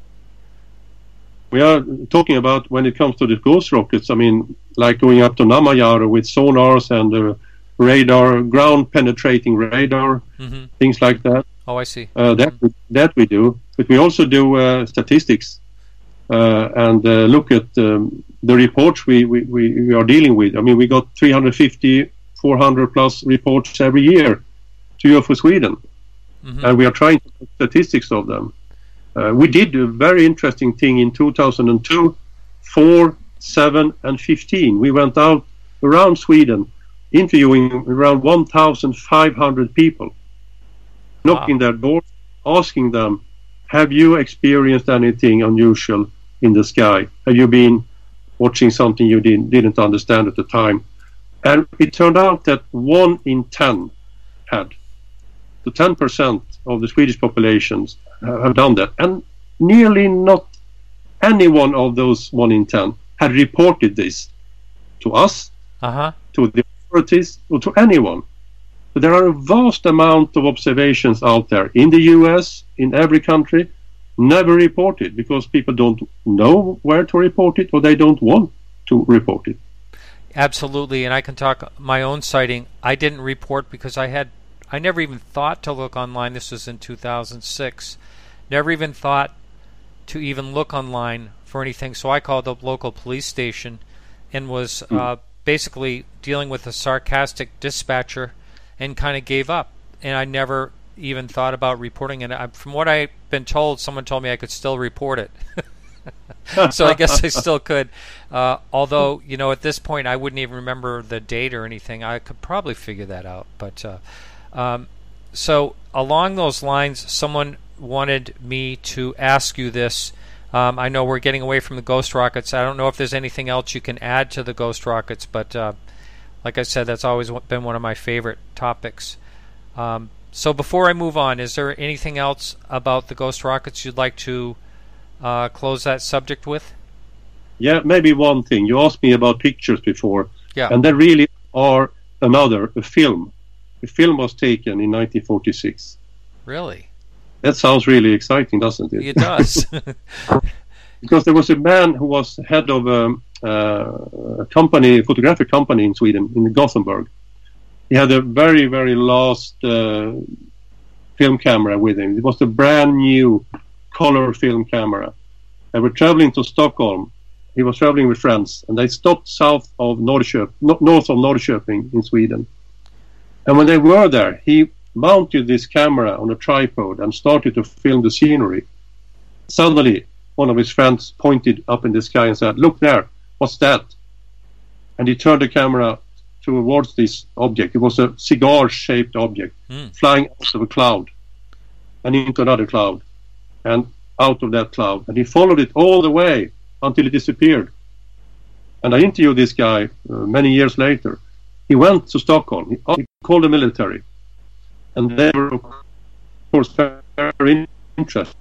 We are talking about when it comes to the ghost rockets. I mean, like going up to Namajaro with sonars and uh, radar, ground-penetrating radar, mm-hmm. things like that. Oh, I see. Uh, that mm-hmm. that we do, but we also do uh, statistics uh, and uh, look at um, the reports we, we, we are dealing with. I mean, we got three hundred fifty, four hundred plus reports every year to U F O Sweden, mm-hmm. and we are trying to make statistics of them. Uh, we did a very interesting thing in two thousand two, four, seven, and fifteen. We went out around Sweden interviewing around one thousand five hundred people, knocking wow. their doors, asking them, have you experienced anything unusual in the sky? Have you been watching something you didn't, didn't understand at the time? And it turned out that one in ten had. So ten percent of the Swedish populations have done that. And nearly not any one of those one in ten had reported this to us, uh-huh. to the authorities, or to anyone. But there are a vast amount of observations out there in the U S, in every country, never reported because people don't know where to report it or they don't want to report it. Absolutely, and I can talk my own sighting. I didn't report because I had I never even thought to look online. This was in two thousand six. Never even thought to even look online for anything. So I called the local police station and was mm. uh, basically dealing with a sarcastic dispatcher and kind of gave up. And I never even thought about reporting it. I, from what I've been told, someone told me I could still report it. So I guess I still could. Uh, although, you know, at this point I wouldn't even remember the date or anything. I could probably figure that out. But uh, um, so along those lines, someone wanted me to ask you this. Um, I know we're getting away from the ghost rockets. I don't know if there's anything else you can add to the ghost rockets, but uh, like I said, that's always been one of my favorite topics. Um, so before I move on, is there anything else about the ghost rockets you'd like to uh, close that subject with? Yeah, maybe one thing. You asked me about pictures before, yeah. and there really are another, a film. The film was taken in nineteen forty-six. Really? That sounds really exciting, doesn't it? It does. Because there was a man who was head of um, uh, a company, a photographic company in Sweden, in Gothenburg. He had a very, very last uh, film camera with him. It was a brand new color film camera. They were traveling to Stockholm. He was traveling with friends, and they stopped south of Norrköping, north of Norrköping in Sweden. And when they were there, he mounted this camera on a tripod and started to film the scenery. Suddenly, one of his friends pointed up in the sky and said, "Look there, what's that?" And he turned the camera towards this object. It was a cigar-shaped object mm. flying out of a cloud and into another cloud and out of that cloud. And he followed it all the way until it disappeared. And I interviewed this guy uh, many years later. He went to Stockholm. He, he called the military. And they were, of course, very interested.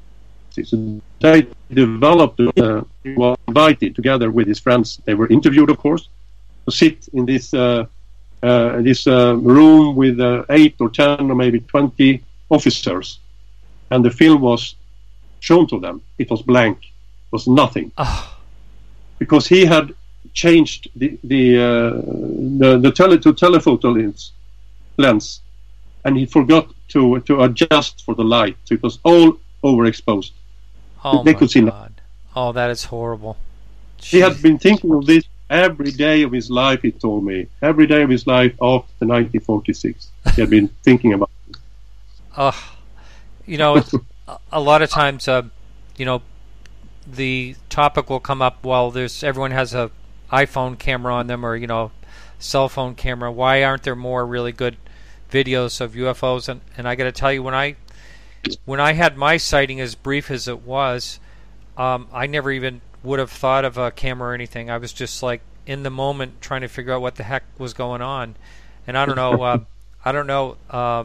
So they developed, uh, he was invited together with his friends. They were interviewed, of course, to sit in this uh, uh, this uh, room with uh, eight or ten or maybe twenty officers. And the film was shown to them. It was blank. It was nothing. Oh. Because he had changed the the uh, the, the tele to telephoto lens, lens, and he forgot to to adjust for the light. So it was all overexposed. Oh they my could see God! nothing. Oh, that is horrible. Jeez. He had been thinking of this every day of his life. He told me every day of his life after nineteen forty-six. He had been thinking about it. Oh, you know, it's, a lot of times, uh, you know, the topic will come up. Well, there's everyone has a iPhone camera on them, or you know, cell phone camera. Why aren't there more really good videos of U F Os? And and I got to tell you, when I when I had my sighting, as brief as it was, um, I never even would have thought of a camera or anything. I was just like in the moment trying to figure out what the heck was going on. And I don't know, uh, I don't know, uh,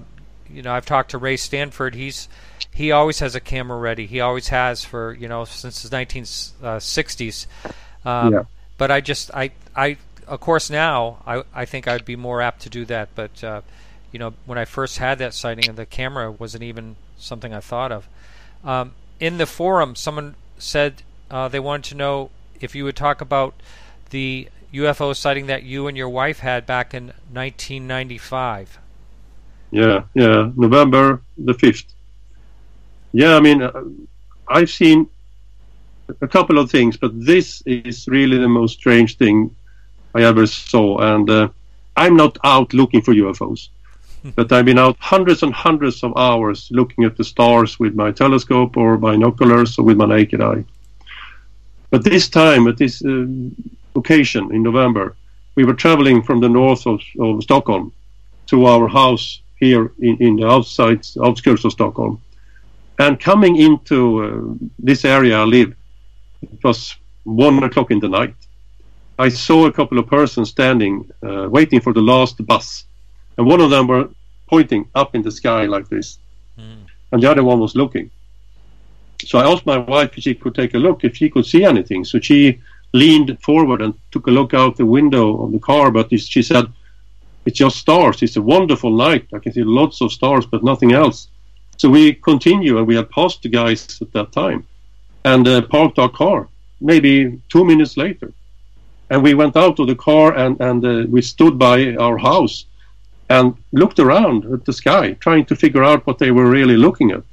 you know, I've talked to Ray Stanford. He's he always has a camera ready. He always has for, you know, since the nineteen sixties. Um, yeah. But I just, I, I, of course now, I, I think I'd be more apt to do that. But, uh, you know, when I first had that sighting, the camera wasn't even something I thought of. Um, in the forum, someone said uh, they wanted to know if you would talk about the U F O sighting that you and your wife had back in nineteen ninety-five. Yeah, yeah, November the fifth. Yeah, I mean, uh, I've seen a couple of things, but this is really the most strange thing I ever saw. And uh, I'm not out looking for U F Os, but I've been out hundreds and hundreds of hours looking at the stars with my telescope or binoculars or with my naked eye. But this time, at this uh, occasion in November, we were traveling from the north of, of Stockholm to our house here in, in the outside outskirts of Stockholm. And coming into uh, this area I live, it was one o'clock in the night. I saw a couple of persons standing, uh, waiting for the last bus. And one of them were pointing up in the sky like this. Mm. And the other one was looking. So I asked my wife if she could take a look, if she could see anything. So she leaned forward and took a look out the window of the car. But she said, it's just stars. It's a wonderful night. I can see lots of stars, but nothing else. So we continue, and we had passed the guys at that time and uh, parked our car maybe two minutes later. And we went out of the car and, and uh, we stood by our house and looked around at the sky, trying to figure out what they were really looking at.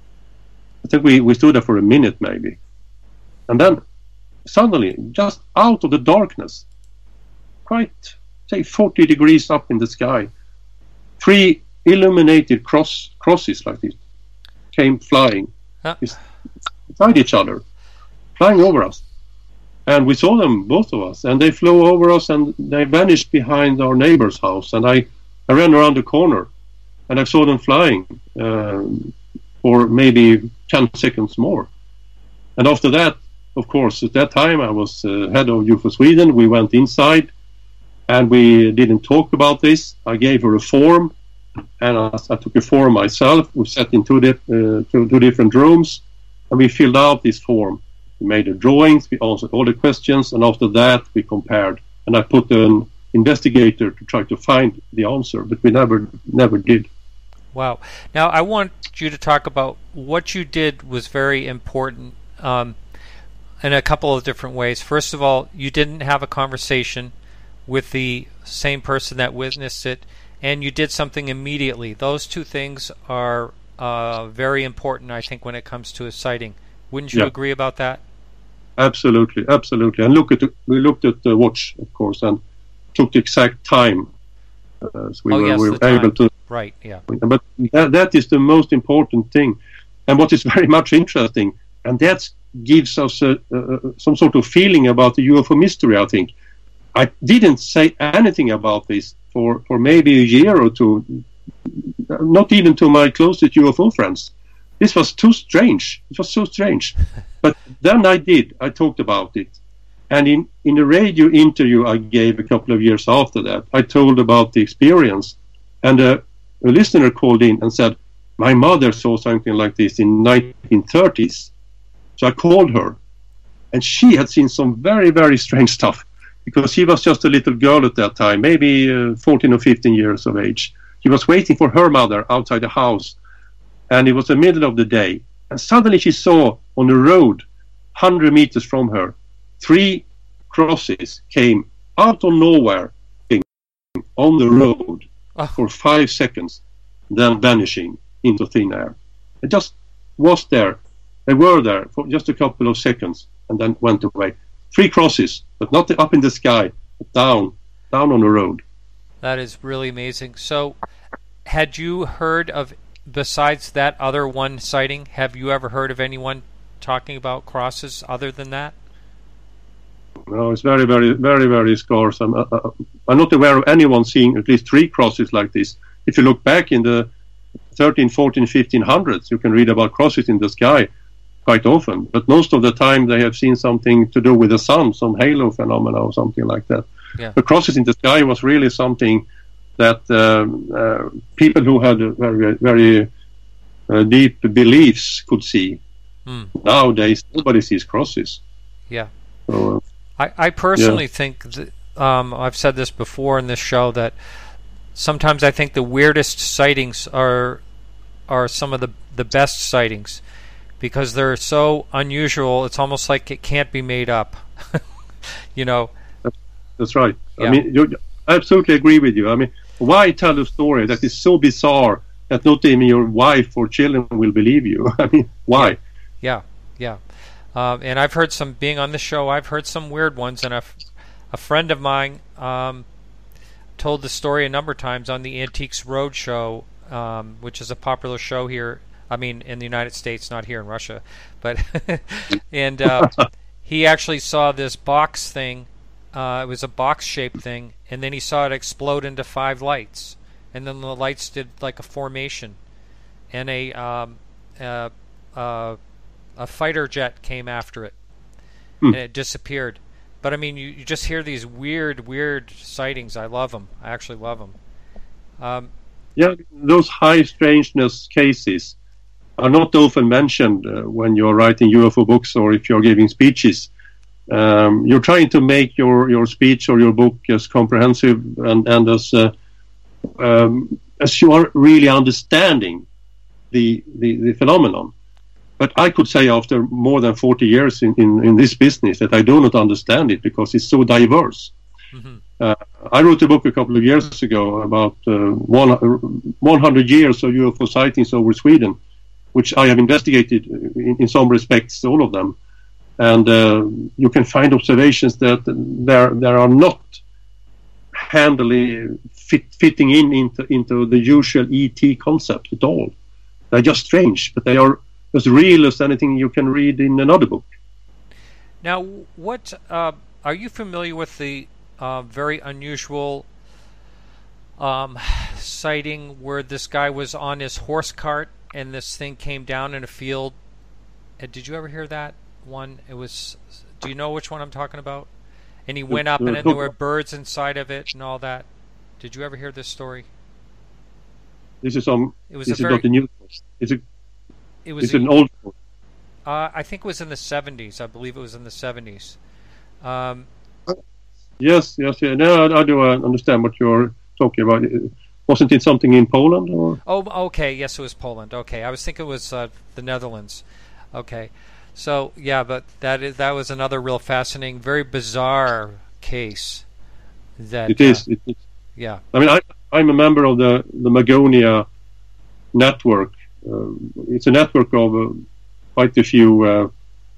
I think we, we stood there for a minute maybe. And then suddenly, just out of the darkness, quite, say, forty degrees up in the sky, three illuminated cross crosses like this came flying huh? beside each other, flying over us. And we saw them, both of us, and they flew over us and they vanished behind our neighbor's house. And I, I ran around the corner and I saw them flying um, for maybe ten seconds more. And after that, of course, at that time I was uh, head of U F O Sweden. We went inside and we didn't talk about this. I gave her a form and I, I took a form myself. We sat in two, dip, uh, two, two different rooms and we filled out this form. We made the drawings, we answered all the questions, and after that we compared. And I put an investigator to try to find the answer, but we never never did. Wow. Now I want you to talk about what you did was very important um, in a couple of different ways. First of all, you didn't have a conversation with the same person that witnessed it, and you did something immediately. Those two things are uh, very important, I think, when it comes to a sighting. Wouldn't you yeah. agree about that? Absolutely, absolutely. And look at the, we looked at the watch, of course, and took the exact time. Uh, so we oh, were, yes, we were able to. Right, yeah. But that, that is the most important thing. And what is very much interesting, and that gives us a, a, some sort of feeling about the U F O mystery, I think. I didn't say anything about this for, for maybe a year or two, not even to my closest U F O friends. This was too strange. It was so strange. But then I did. I talked about it. And in, in a radio interview I gave a couple of years after that, I told about the experience. And a, a listener called in and said, my mother saw something like this in nineteen thirties. So I called her. And she had seen some very, very strange stuff. Because she was just a little girl at that time, maybe uh, fourteen or fifteen years of age. She was waiting for her mother outside the house. And it was the middle of the day. And suddenly she saw on the road, one hundred meters from her, three crosses came out of nowhere on the road oh. for five seconds, then vanishing into thin air. It just was there. They were there for just a couple of seconds and then went away. Three crosses, but not up in the sky, but down, down on the road. That is really amazing. So, had you heard of, besides that other one sighting, have you ever heard of anyone talking about crosses other than that? No, it's very, very, very, very scarce. I'm, uh, I'm not aware of anyone seeing at least three crosses like this. If you look back in the thirteen, fourteen, fifteen hundreds, you can read about crosses in the sky quite often. But most of the time they have seen something to do with the sun, some halo phenomena or something like that. Yeah. The crosses in the sky was really something that um, uh, people who had very, very uh, deep beliefs could see. Mm. Nowadays, nobody sees crosses. Yeah. So, uh, I, I personally yeah. think, that, um, I've said this before in this show, that sometimes I think the weirdest sightings are are some of the, the best sightings, because they're so unusual, it's almost like it can't be made up. You know? That's right. Yeah. I mean, you, I absolutely agree with you. I mean, why tell a story that is so bizarre that not even your wife or children will believe you? I mean, why? Yeah, yeah. Um, and I've heard some, being on the show, I've heard some weird ones, and a, a friend of mine um, told the story a number of times on the Antiques Roadshow, um, which is a popular show here, I mean, in the United States, not here in Russia. But and uh, he actually saw this box thing. Uh, it was a box-shaped thing, and then he saw it explode into five lights. And then the lights did like a formation. And a um, uh, uh, a fighter jet came after it. Hmm. And it disappeared. But, I mean, you, you just hear these weird, weird sightings. I love them. I actually love them. Um, yeah, those high strangeness cases are not often mentioned uh, when you're writing U F O books or if you're giving speeches. Um, you're trying to make your, your speech or your book as comprehensive and, and as uh, um, as you are really understanding the, the, the phenomenon. But I could say after more than forty years in, in, in this business that I do not understand it because it's so diverse. Mm-hmm. Uh, I wrote a book a couple of years ago about uh, one, one hundred years of U F O sightings over Sweden, which I have investigated in, in some respects, all of them. And uh, you can find observations that there there are not handily fit, fitting in into, into the usual E T concept at all. They're just strange, but they are as real as anything you can read in another book. Now, what uh, are you familiar with the uh, very unusual um, sighting where this guy was on his horse cart and this thing came down in a field? Uh, did you ever hear that one? It was. Do you know which one I'm talking about? And he went up, and then there were birds inside of it and all that. Did you ever hear this story? This is um. It was this a is very, not a new. It's a. It was it's a, an old story. Uh, I think it was in the seventies. I believe it was in the seventies. Um, yes, yes, yeah. No, I, I do uh, understand what you're talking about. Wasn't it something in Poland? Or? Oh, okay. Yes, it was Poland. Okay, I was thinking it was uh, the Netherlands. Okay, so yeah, but that is that was another real fascinating, very bizarre case. That it is. Uh, it is. Yeah. I mean, I, I'm a member of the the Magonia network. Uh, it's a network of uh, quite a few. Uh,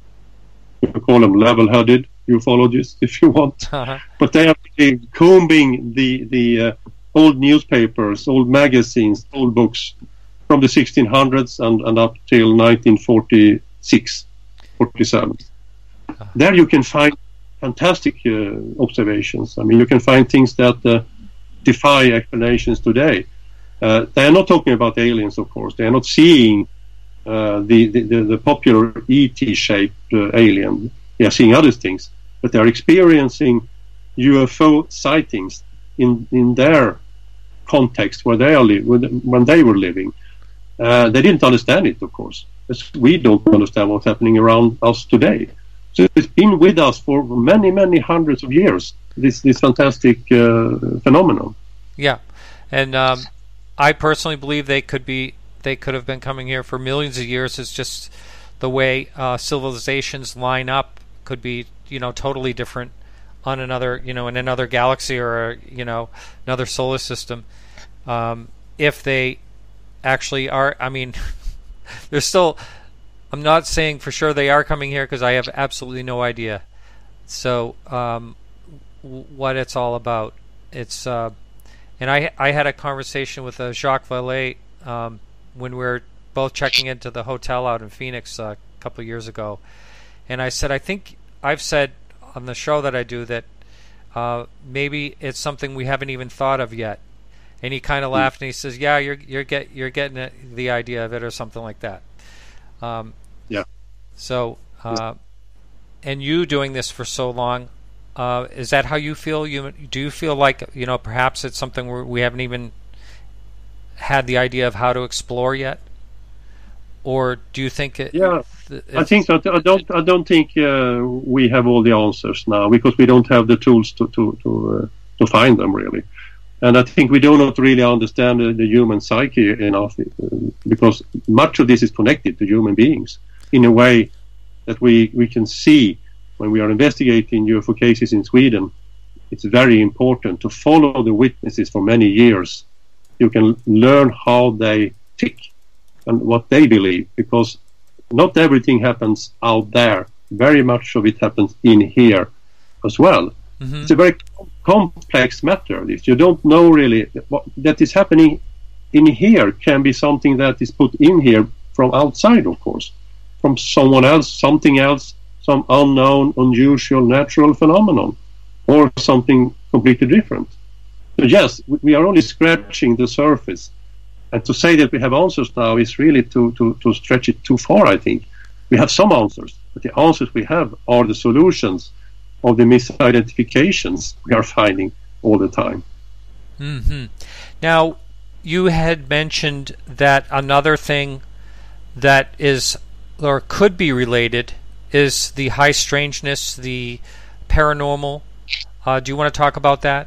you call them level-headed ufologists, if you want. Uh-huh. But they are really combing the the uh, old newspapers, old magazines, old books from the sixteen hundreds and, and up till nineteen forty-six, forty-seven. Uh-huh. There you can find fantastic uh, observations. I mean, you can find things that uh, defy explanations today. Uh, they are not talking about aliens, of course. They are not seeing uh, the, the, the, the popular E T-shaped uh, alien. They are seeing other things, but they are experiencing U F O sightings in, in their context where they are li- when they were living. Uh, they didn't understand it, of course, as we don't understand what's happening around us today. So it's been with us for many, many hundreds of years, this, this fantastic uh, phenomenon. Yeah, and um, I personally believe they could be they could have been coming here for millions of years. It's just the way uh, civilizations line up could be, you know, totally different on another, you know, in another galaxy or, you know, another solar system. Um, if they actually are, I mean, there's still, I'm not saying for sure they are coming here because I have absolutely no idea. So um, w- what it's all about. It's uh, and I I had a conversation with uh, Jacques Vallée um, when we were both checking into the hotel out in Phoenix uh, a couple of years ago, and I said, I think I've said on the show that I do that uh, maybe it's something we haven't even thought of yet. And he kind of laughed and he says, "Yeah, you're you're get you're getting it, the idea of it, or something like that." Um, yeah. So, uh, and you doing this for so long, Uh, is that how you feel? You do you feel like, you know, perhaps it's something where we haven't even had the idea of how to explore yet, or do you think it? Yeah, I think that I don't. I don't think uh, we have all the answers now, because we don't have the tools to to to, uh, to find them really, and I think we do not really understand the, the human psyche enough, uh, because much of this is connected to human beings in a way that we we can see. When we are investigating U F O cases in Sweden, it's very important to follow the witnesses for many years. You can learn how they tick and what they believe, because not everything happens out there. Very much of it happens in here as well. Mm-hmm. It's a very complex matter. If you don't know really what that is happening in here, can be something that is put in here from outside, of course, from someone else, something else, some unknown, unusual, natural phenomenon, or something completely different. So yes, we are only scratching the surface. And to say that we have answers now is really to, to, to stretch it too far, I think. We have some answers, but the answers we have are the solutions of the misidentifications we are finding all the time. Mm-hmm. Now, you had mentioned that another thing that is, or could be related, is the high strangeness, the paranormal. Uh, do you want to talk about that?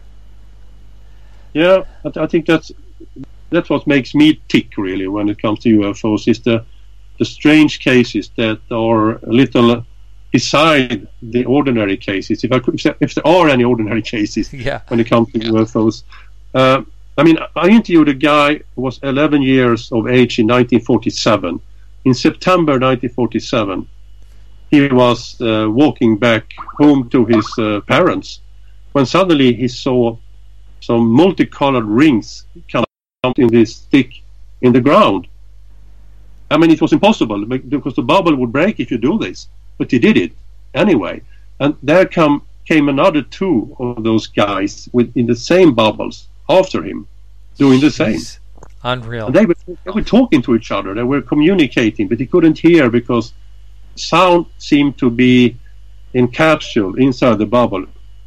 Yeah, I, th- I think that's that's what makes me tick really when it comes to U F Os, is the the strange cases that are a little beside the ordinary cases. If I could, if there are any ordinary cases yeah. when it comes to yeah. U F Os. Uh, I mean, I interviewed a guy who was eleven years of age in nineteen forty-seven. In September nineteen forty-seven, he was uh, walking back home to his uh, parents when suddenly he saw some multicolored rings come out in this stick in the ground. I mean, it was impossible because the bubble would break if you do this, but he did it anyway. And there come came another two of those guys with in the same bubbles after him, doing the same. Jeez. Unreal. And they were, they were talking to each other. They were communicating, but he couldn't hear because sound seemed to be encapsulated inside the bubble.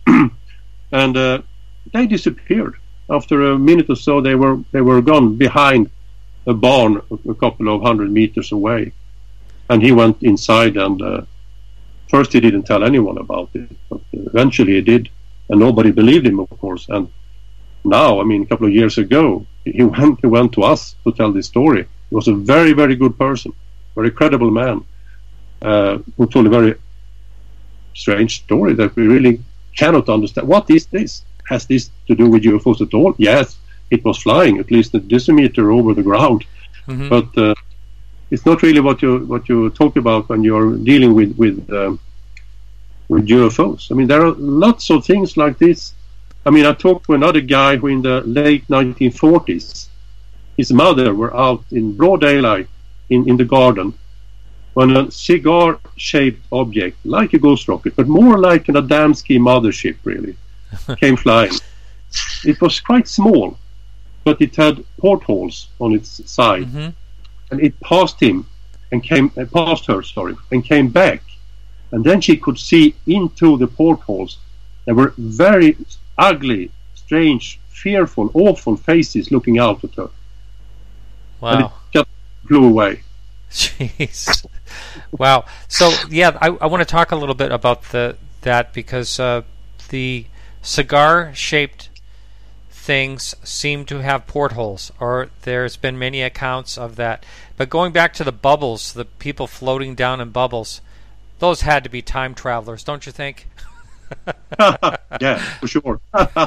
And uh, they disappeared. After a minute or so, they were they were gone behind a barn a couple of hundred meters away. And he went inside, and uh, first he didn't tell anyone about it, but eventually he did, and nobody believed him, of course. And now, I mean, a couple of years ago, he went he went to us to tell this story. He was a very, very good person, very credible man, uh, who told a very strange story that we really cannot understand. What is this? Has this to do with U F Os at all? Yes, it was flying at least a decimeter over the ground, mm-hmm. but uh, it's not really what you what you talk about when you're dealing with with, um, with U F Os. I mean, there are lots of things like this. I mean, I talked to another guy who in the late nineteen forties, his mother were out in broad daylight in, in the garden when a cigar-shaped object, like a ghost rocket, but more like an Adamski mothership, really, came flying. It was quite small, but it had portholes on its side, mm-hmm. and it passed him and came uh, past her, sorry, and came back, and then she could see into the portholes. There were very ugly, strange, fearful, awful faces looking out at her. Wow! And it just flew away. Jeez. Wow. So yeah, I, I want to talk a little bit about the that because uh, the cigar-shaped things seem to have portholes, or there's been many accounts of that. But going back to the bubbles, the people floating down in bubbles, those had to be time travelers, don't you think? Yeah, for sure.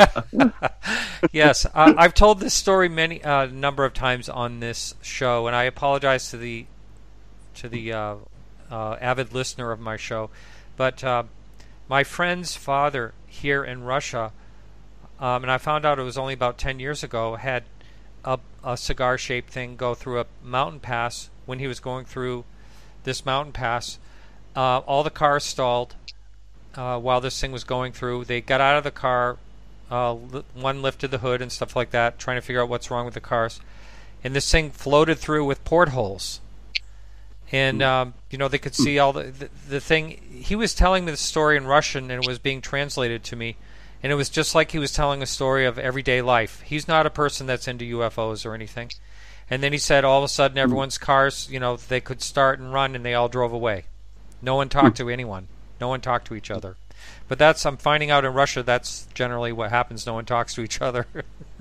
Yes, uh, I've told this story many a uh, number of times on this show, and I apologize to the to the uh, uh, avid listener of my show, but uh, my friend's father here in Russia, um, and I found out it was only about ten years ago, had a, a cigar-shaped thing go through a mountain pass. When he was going through this mountain pass, uh, all the cars stalled uh, while this thing was going through. They got out of the car. Uh, li- one lifted the hood and stuff like that, trying to figure out what's wrong with the cars. And this thing floated through with portholes. and um, you know they could see all the, the the thing. He was telling me the story in Russian, and it was being translated to me, and it was just like he was telling a story of everyday life. He's not a person that's into U F Os or anything. And then he said all of a sudden everyone's cars, you know, they could start and run, and they all drove away. No one talked to anyone. No one talked to each other. But that's, I'm finding out in Russia, that's generally what happens. No one talks to each other.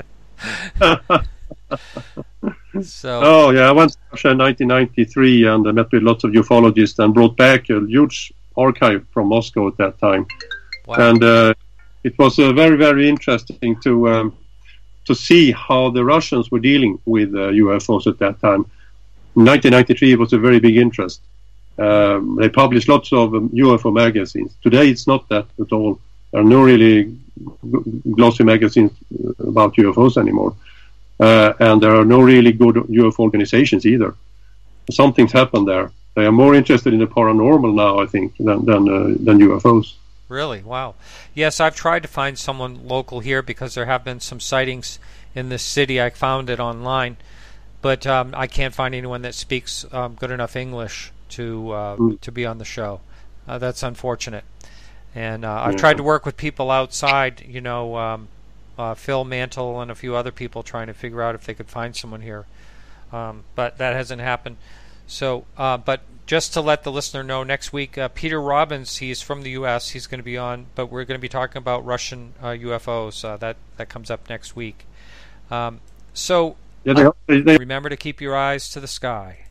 So. Oh, yeah, I went to Russia in nineteen ninety-three and I met with lots of ufologists and brought back a huge archive from Moscow at that time. Wow. And uh, it was uh, very, very interesting to um, to see how the Russians were dealing with uh, U F Os at that time. In nineteen ninety-three, it was a very big interest. Um, they published lots of um, U F O magazines. Today, it's not that at all. There are no really glossy magazines about U F Os anymore. Uh, and there are no really good U F O organizations either. Something's happened there. They are more interested in the paranormal now, I think, than than, uh, than U F Os. Really? Wow. Yes, I've tried to find someone local here because there have been some sightings in this city. I found it online, but um, I can't find anyone that speaks um, good enough English to uh, mm. to be on the show. Uh, that's unfortunate. And uh, I've yeah. tried to work with people outside, you know, um, uh, Phil Mantle and a few other people trying to figure out if they could find someone here. Um, but that hasn't happened. So, uh, but just to let the listener know, next week, uh, Peter Robbins, he's from the U S, he's going to be on, but we're going to be talking about Russian uh, U F Os. Uh, that, that comes up next week. Um, so, yeah, they, uh, they, remember to keep your eyes to the sky.